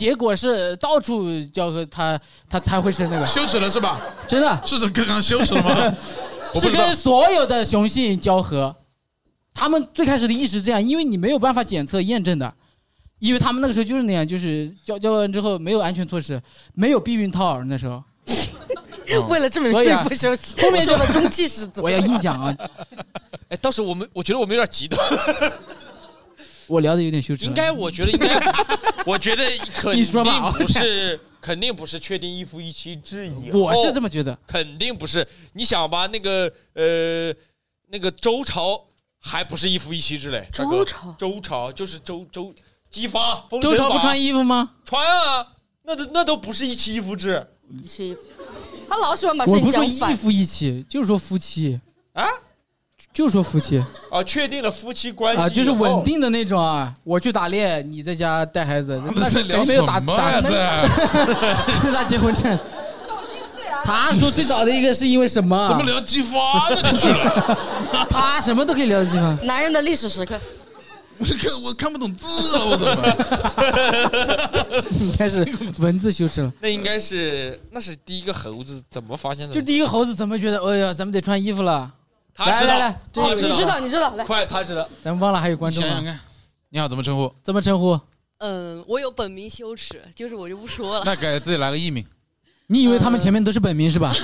结果是到处交合，他他才会是那个羞耻了是吧？ 真的是刚刚羞耻了吗？ 是跟所有的雄性交合，他们最开始的意识这样，因为你没有办法检测验证的，因为他们那个时候就是那样，就是交交完之后没有安全措施，没有避孕套那时候。 为了证明对不羞耻，后面说的中气十足。 我要硬讲啊！ 哎，倒是我们，我觉得我们有点极端。 我聊的有点羞耻。 应该，我觉得应该，我觉得肯定不是，肯定不是确定一夫一妻制以后。 我是这么觉得， 肯定不是。你想吧，那个呃，那个周朝还不是一夫一妻制嘞。 周朝， 周朝就是周周姬发。 周朝不穿衣服吗？ 穿啊，那都那都不是一妻一夫制。 一妻，他老喜欢把事情讲反。 我不是说一夫一妻，就是说夫妻啊。 就说夫妻啊，确定了夫妻关系啊，就是稳定的那种啊。我去打猎，你在家带孩子，那肯定没有打打那结婚证。他说最早的一个是因为什么？ 怎么聊激发呢？去了， 他什么都可以聊激发。 男人的历史时刻。 我看我看不懂字了，我怎么？ 应该是文字羞耻了。 那应该是那是第一个猴子怎么发现的？ 就第一个猴子怎么觉得？哎呀，咱们得穿衣服了。 他知道， 来来来， 你知道，你知道，来， 快，他知道。 咱们忘了还有观众吗？你好，怎么称呼？ 怎么称呼？ 嗯，我有本名羞耻，就是我就不说了。 那给自己来个艺名。 你以为他们前面都是本名是吧？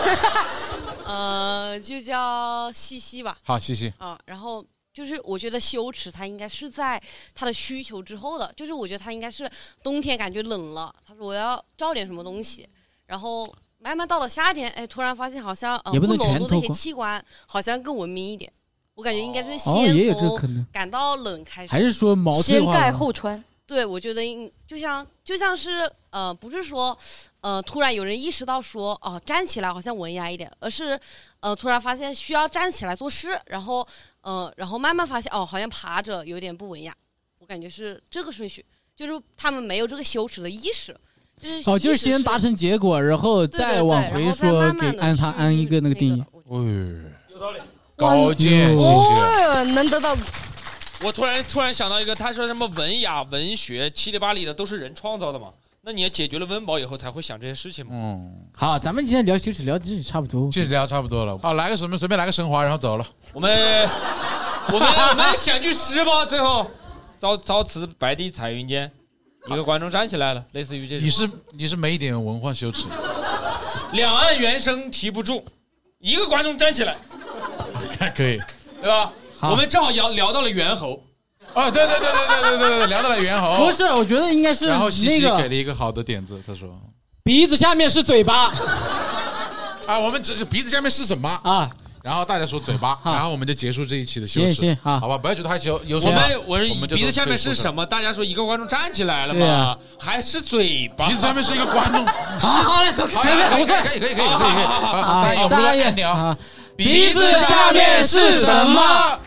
呃，就叫西西吧。 好，西西。 啊，然后就是我觉得羞耻，它应该是在他的需求之后的，就是我觉得他应该是冬天感觉冷了，他说我要照点什么东西，然后。慢慢到了夏天，哎，突然发现好像呃不裸露那些器官好像更文明一点。我感觉应该是先从感到冷开始， 还是说毛先盖后穿？ 对，我觉得就像就像是呃，不是说呃突然有人意识到说哦、呃、站起来好像文雅一点，而是呃突然发现需要站起来做事，然后呃然后慢慢发现哦好像爬着有点不文雅。我感觉是这个顺序，就是他们没有这个羞耻的意识。就是哦，就是先达成结果，然后再往回说，给按他按一个那个定义。 哎， 有道理， 高见，谢谢。能得到。 我突然突然想到一个，他说什么文雅、文学七里八里的都是人创造的嘛？那你也解决了温饱以后才会想这些事情嘛？ 嗯， 好，咱们今天聊羞耻聊这差不多， 其实聊差不多了。好，来个什么？随便来个升华，然后走了。 我们我们我们想句诗吧，最后遭遭此白帝彩云间。一个观众站起来了，类似于这种。 你是你是没一点文化羞耻。 两岸猿声啼不住，一个观众站起来， 可以， 对吧？我们正好聊聊到了猿猴。 哦，对对对对对对对对，聊到了猿猴。 不是，我觉得应该是然后西西那个给了一个好的点子，他说鼻子下面是嘴巴。 啊，我们只是鼻子下面是什么啊？ 然后大家说嘴巴，然后我们就结束这一期的羞耻， 行行好， 好吧，不要觉得害羞。有我们我们鼻子下面是什么？大家说一个观众站起来了嘛， 啊、 还是嘴巴？ 鼻子下面是一个观众。 好，好了，走，随便， 可以可以可以可以可以可以。好，再有再按钮。 鼻子下面是什么？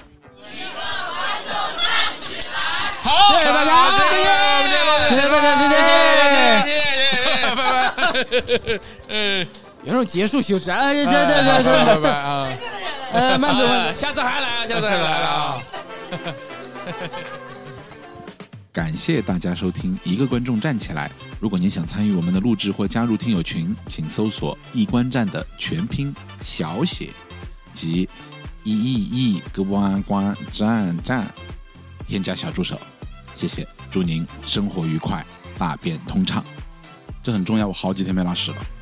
好， 谢谢大家，谢谢大家，谢谢谢谢， 拜拜。嗯。 有种结束羞耻，哎，这这这这， 拜拜啊！ 呃，慢走慢走，下次还来啊，下次还来了啊！ 感谢大家收听，一个观众站起来。如果您想参与我们的录制或加入听友群，请搜索“一观站”的全拼小写及一一一个观观站站，添加小助手。谢谢，祝您生活愉快，大便通畅。这很重要，我好几天没拉屎了。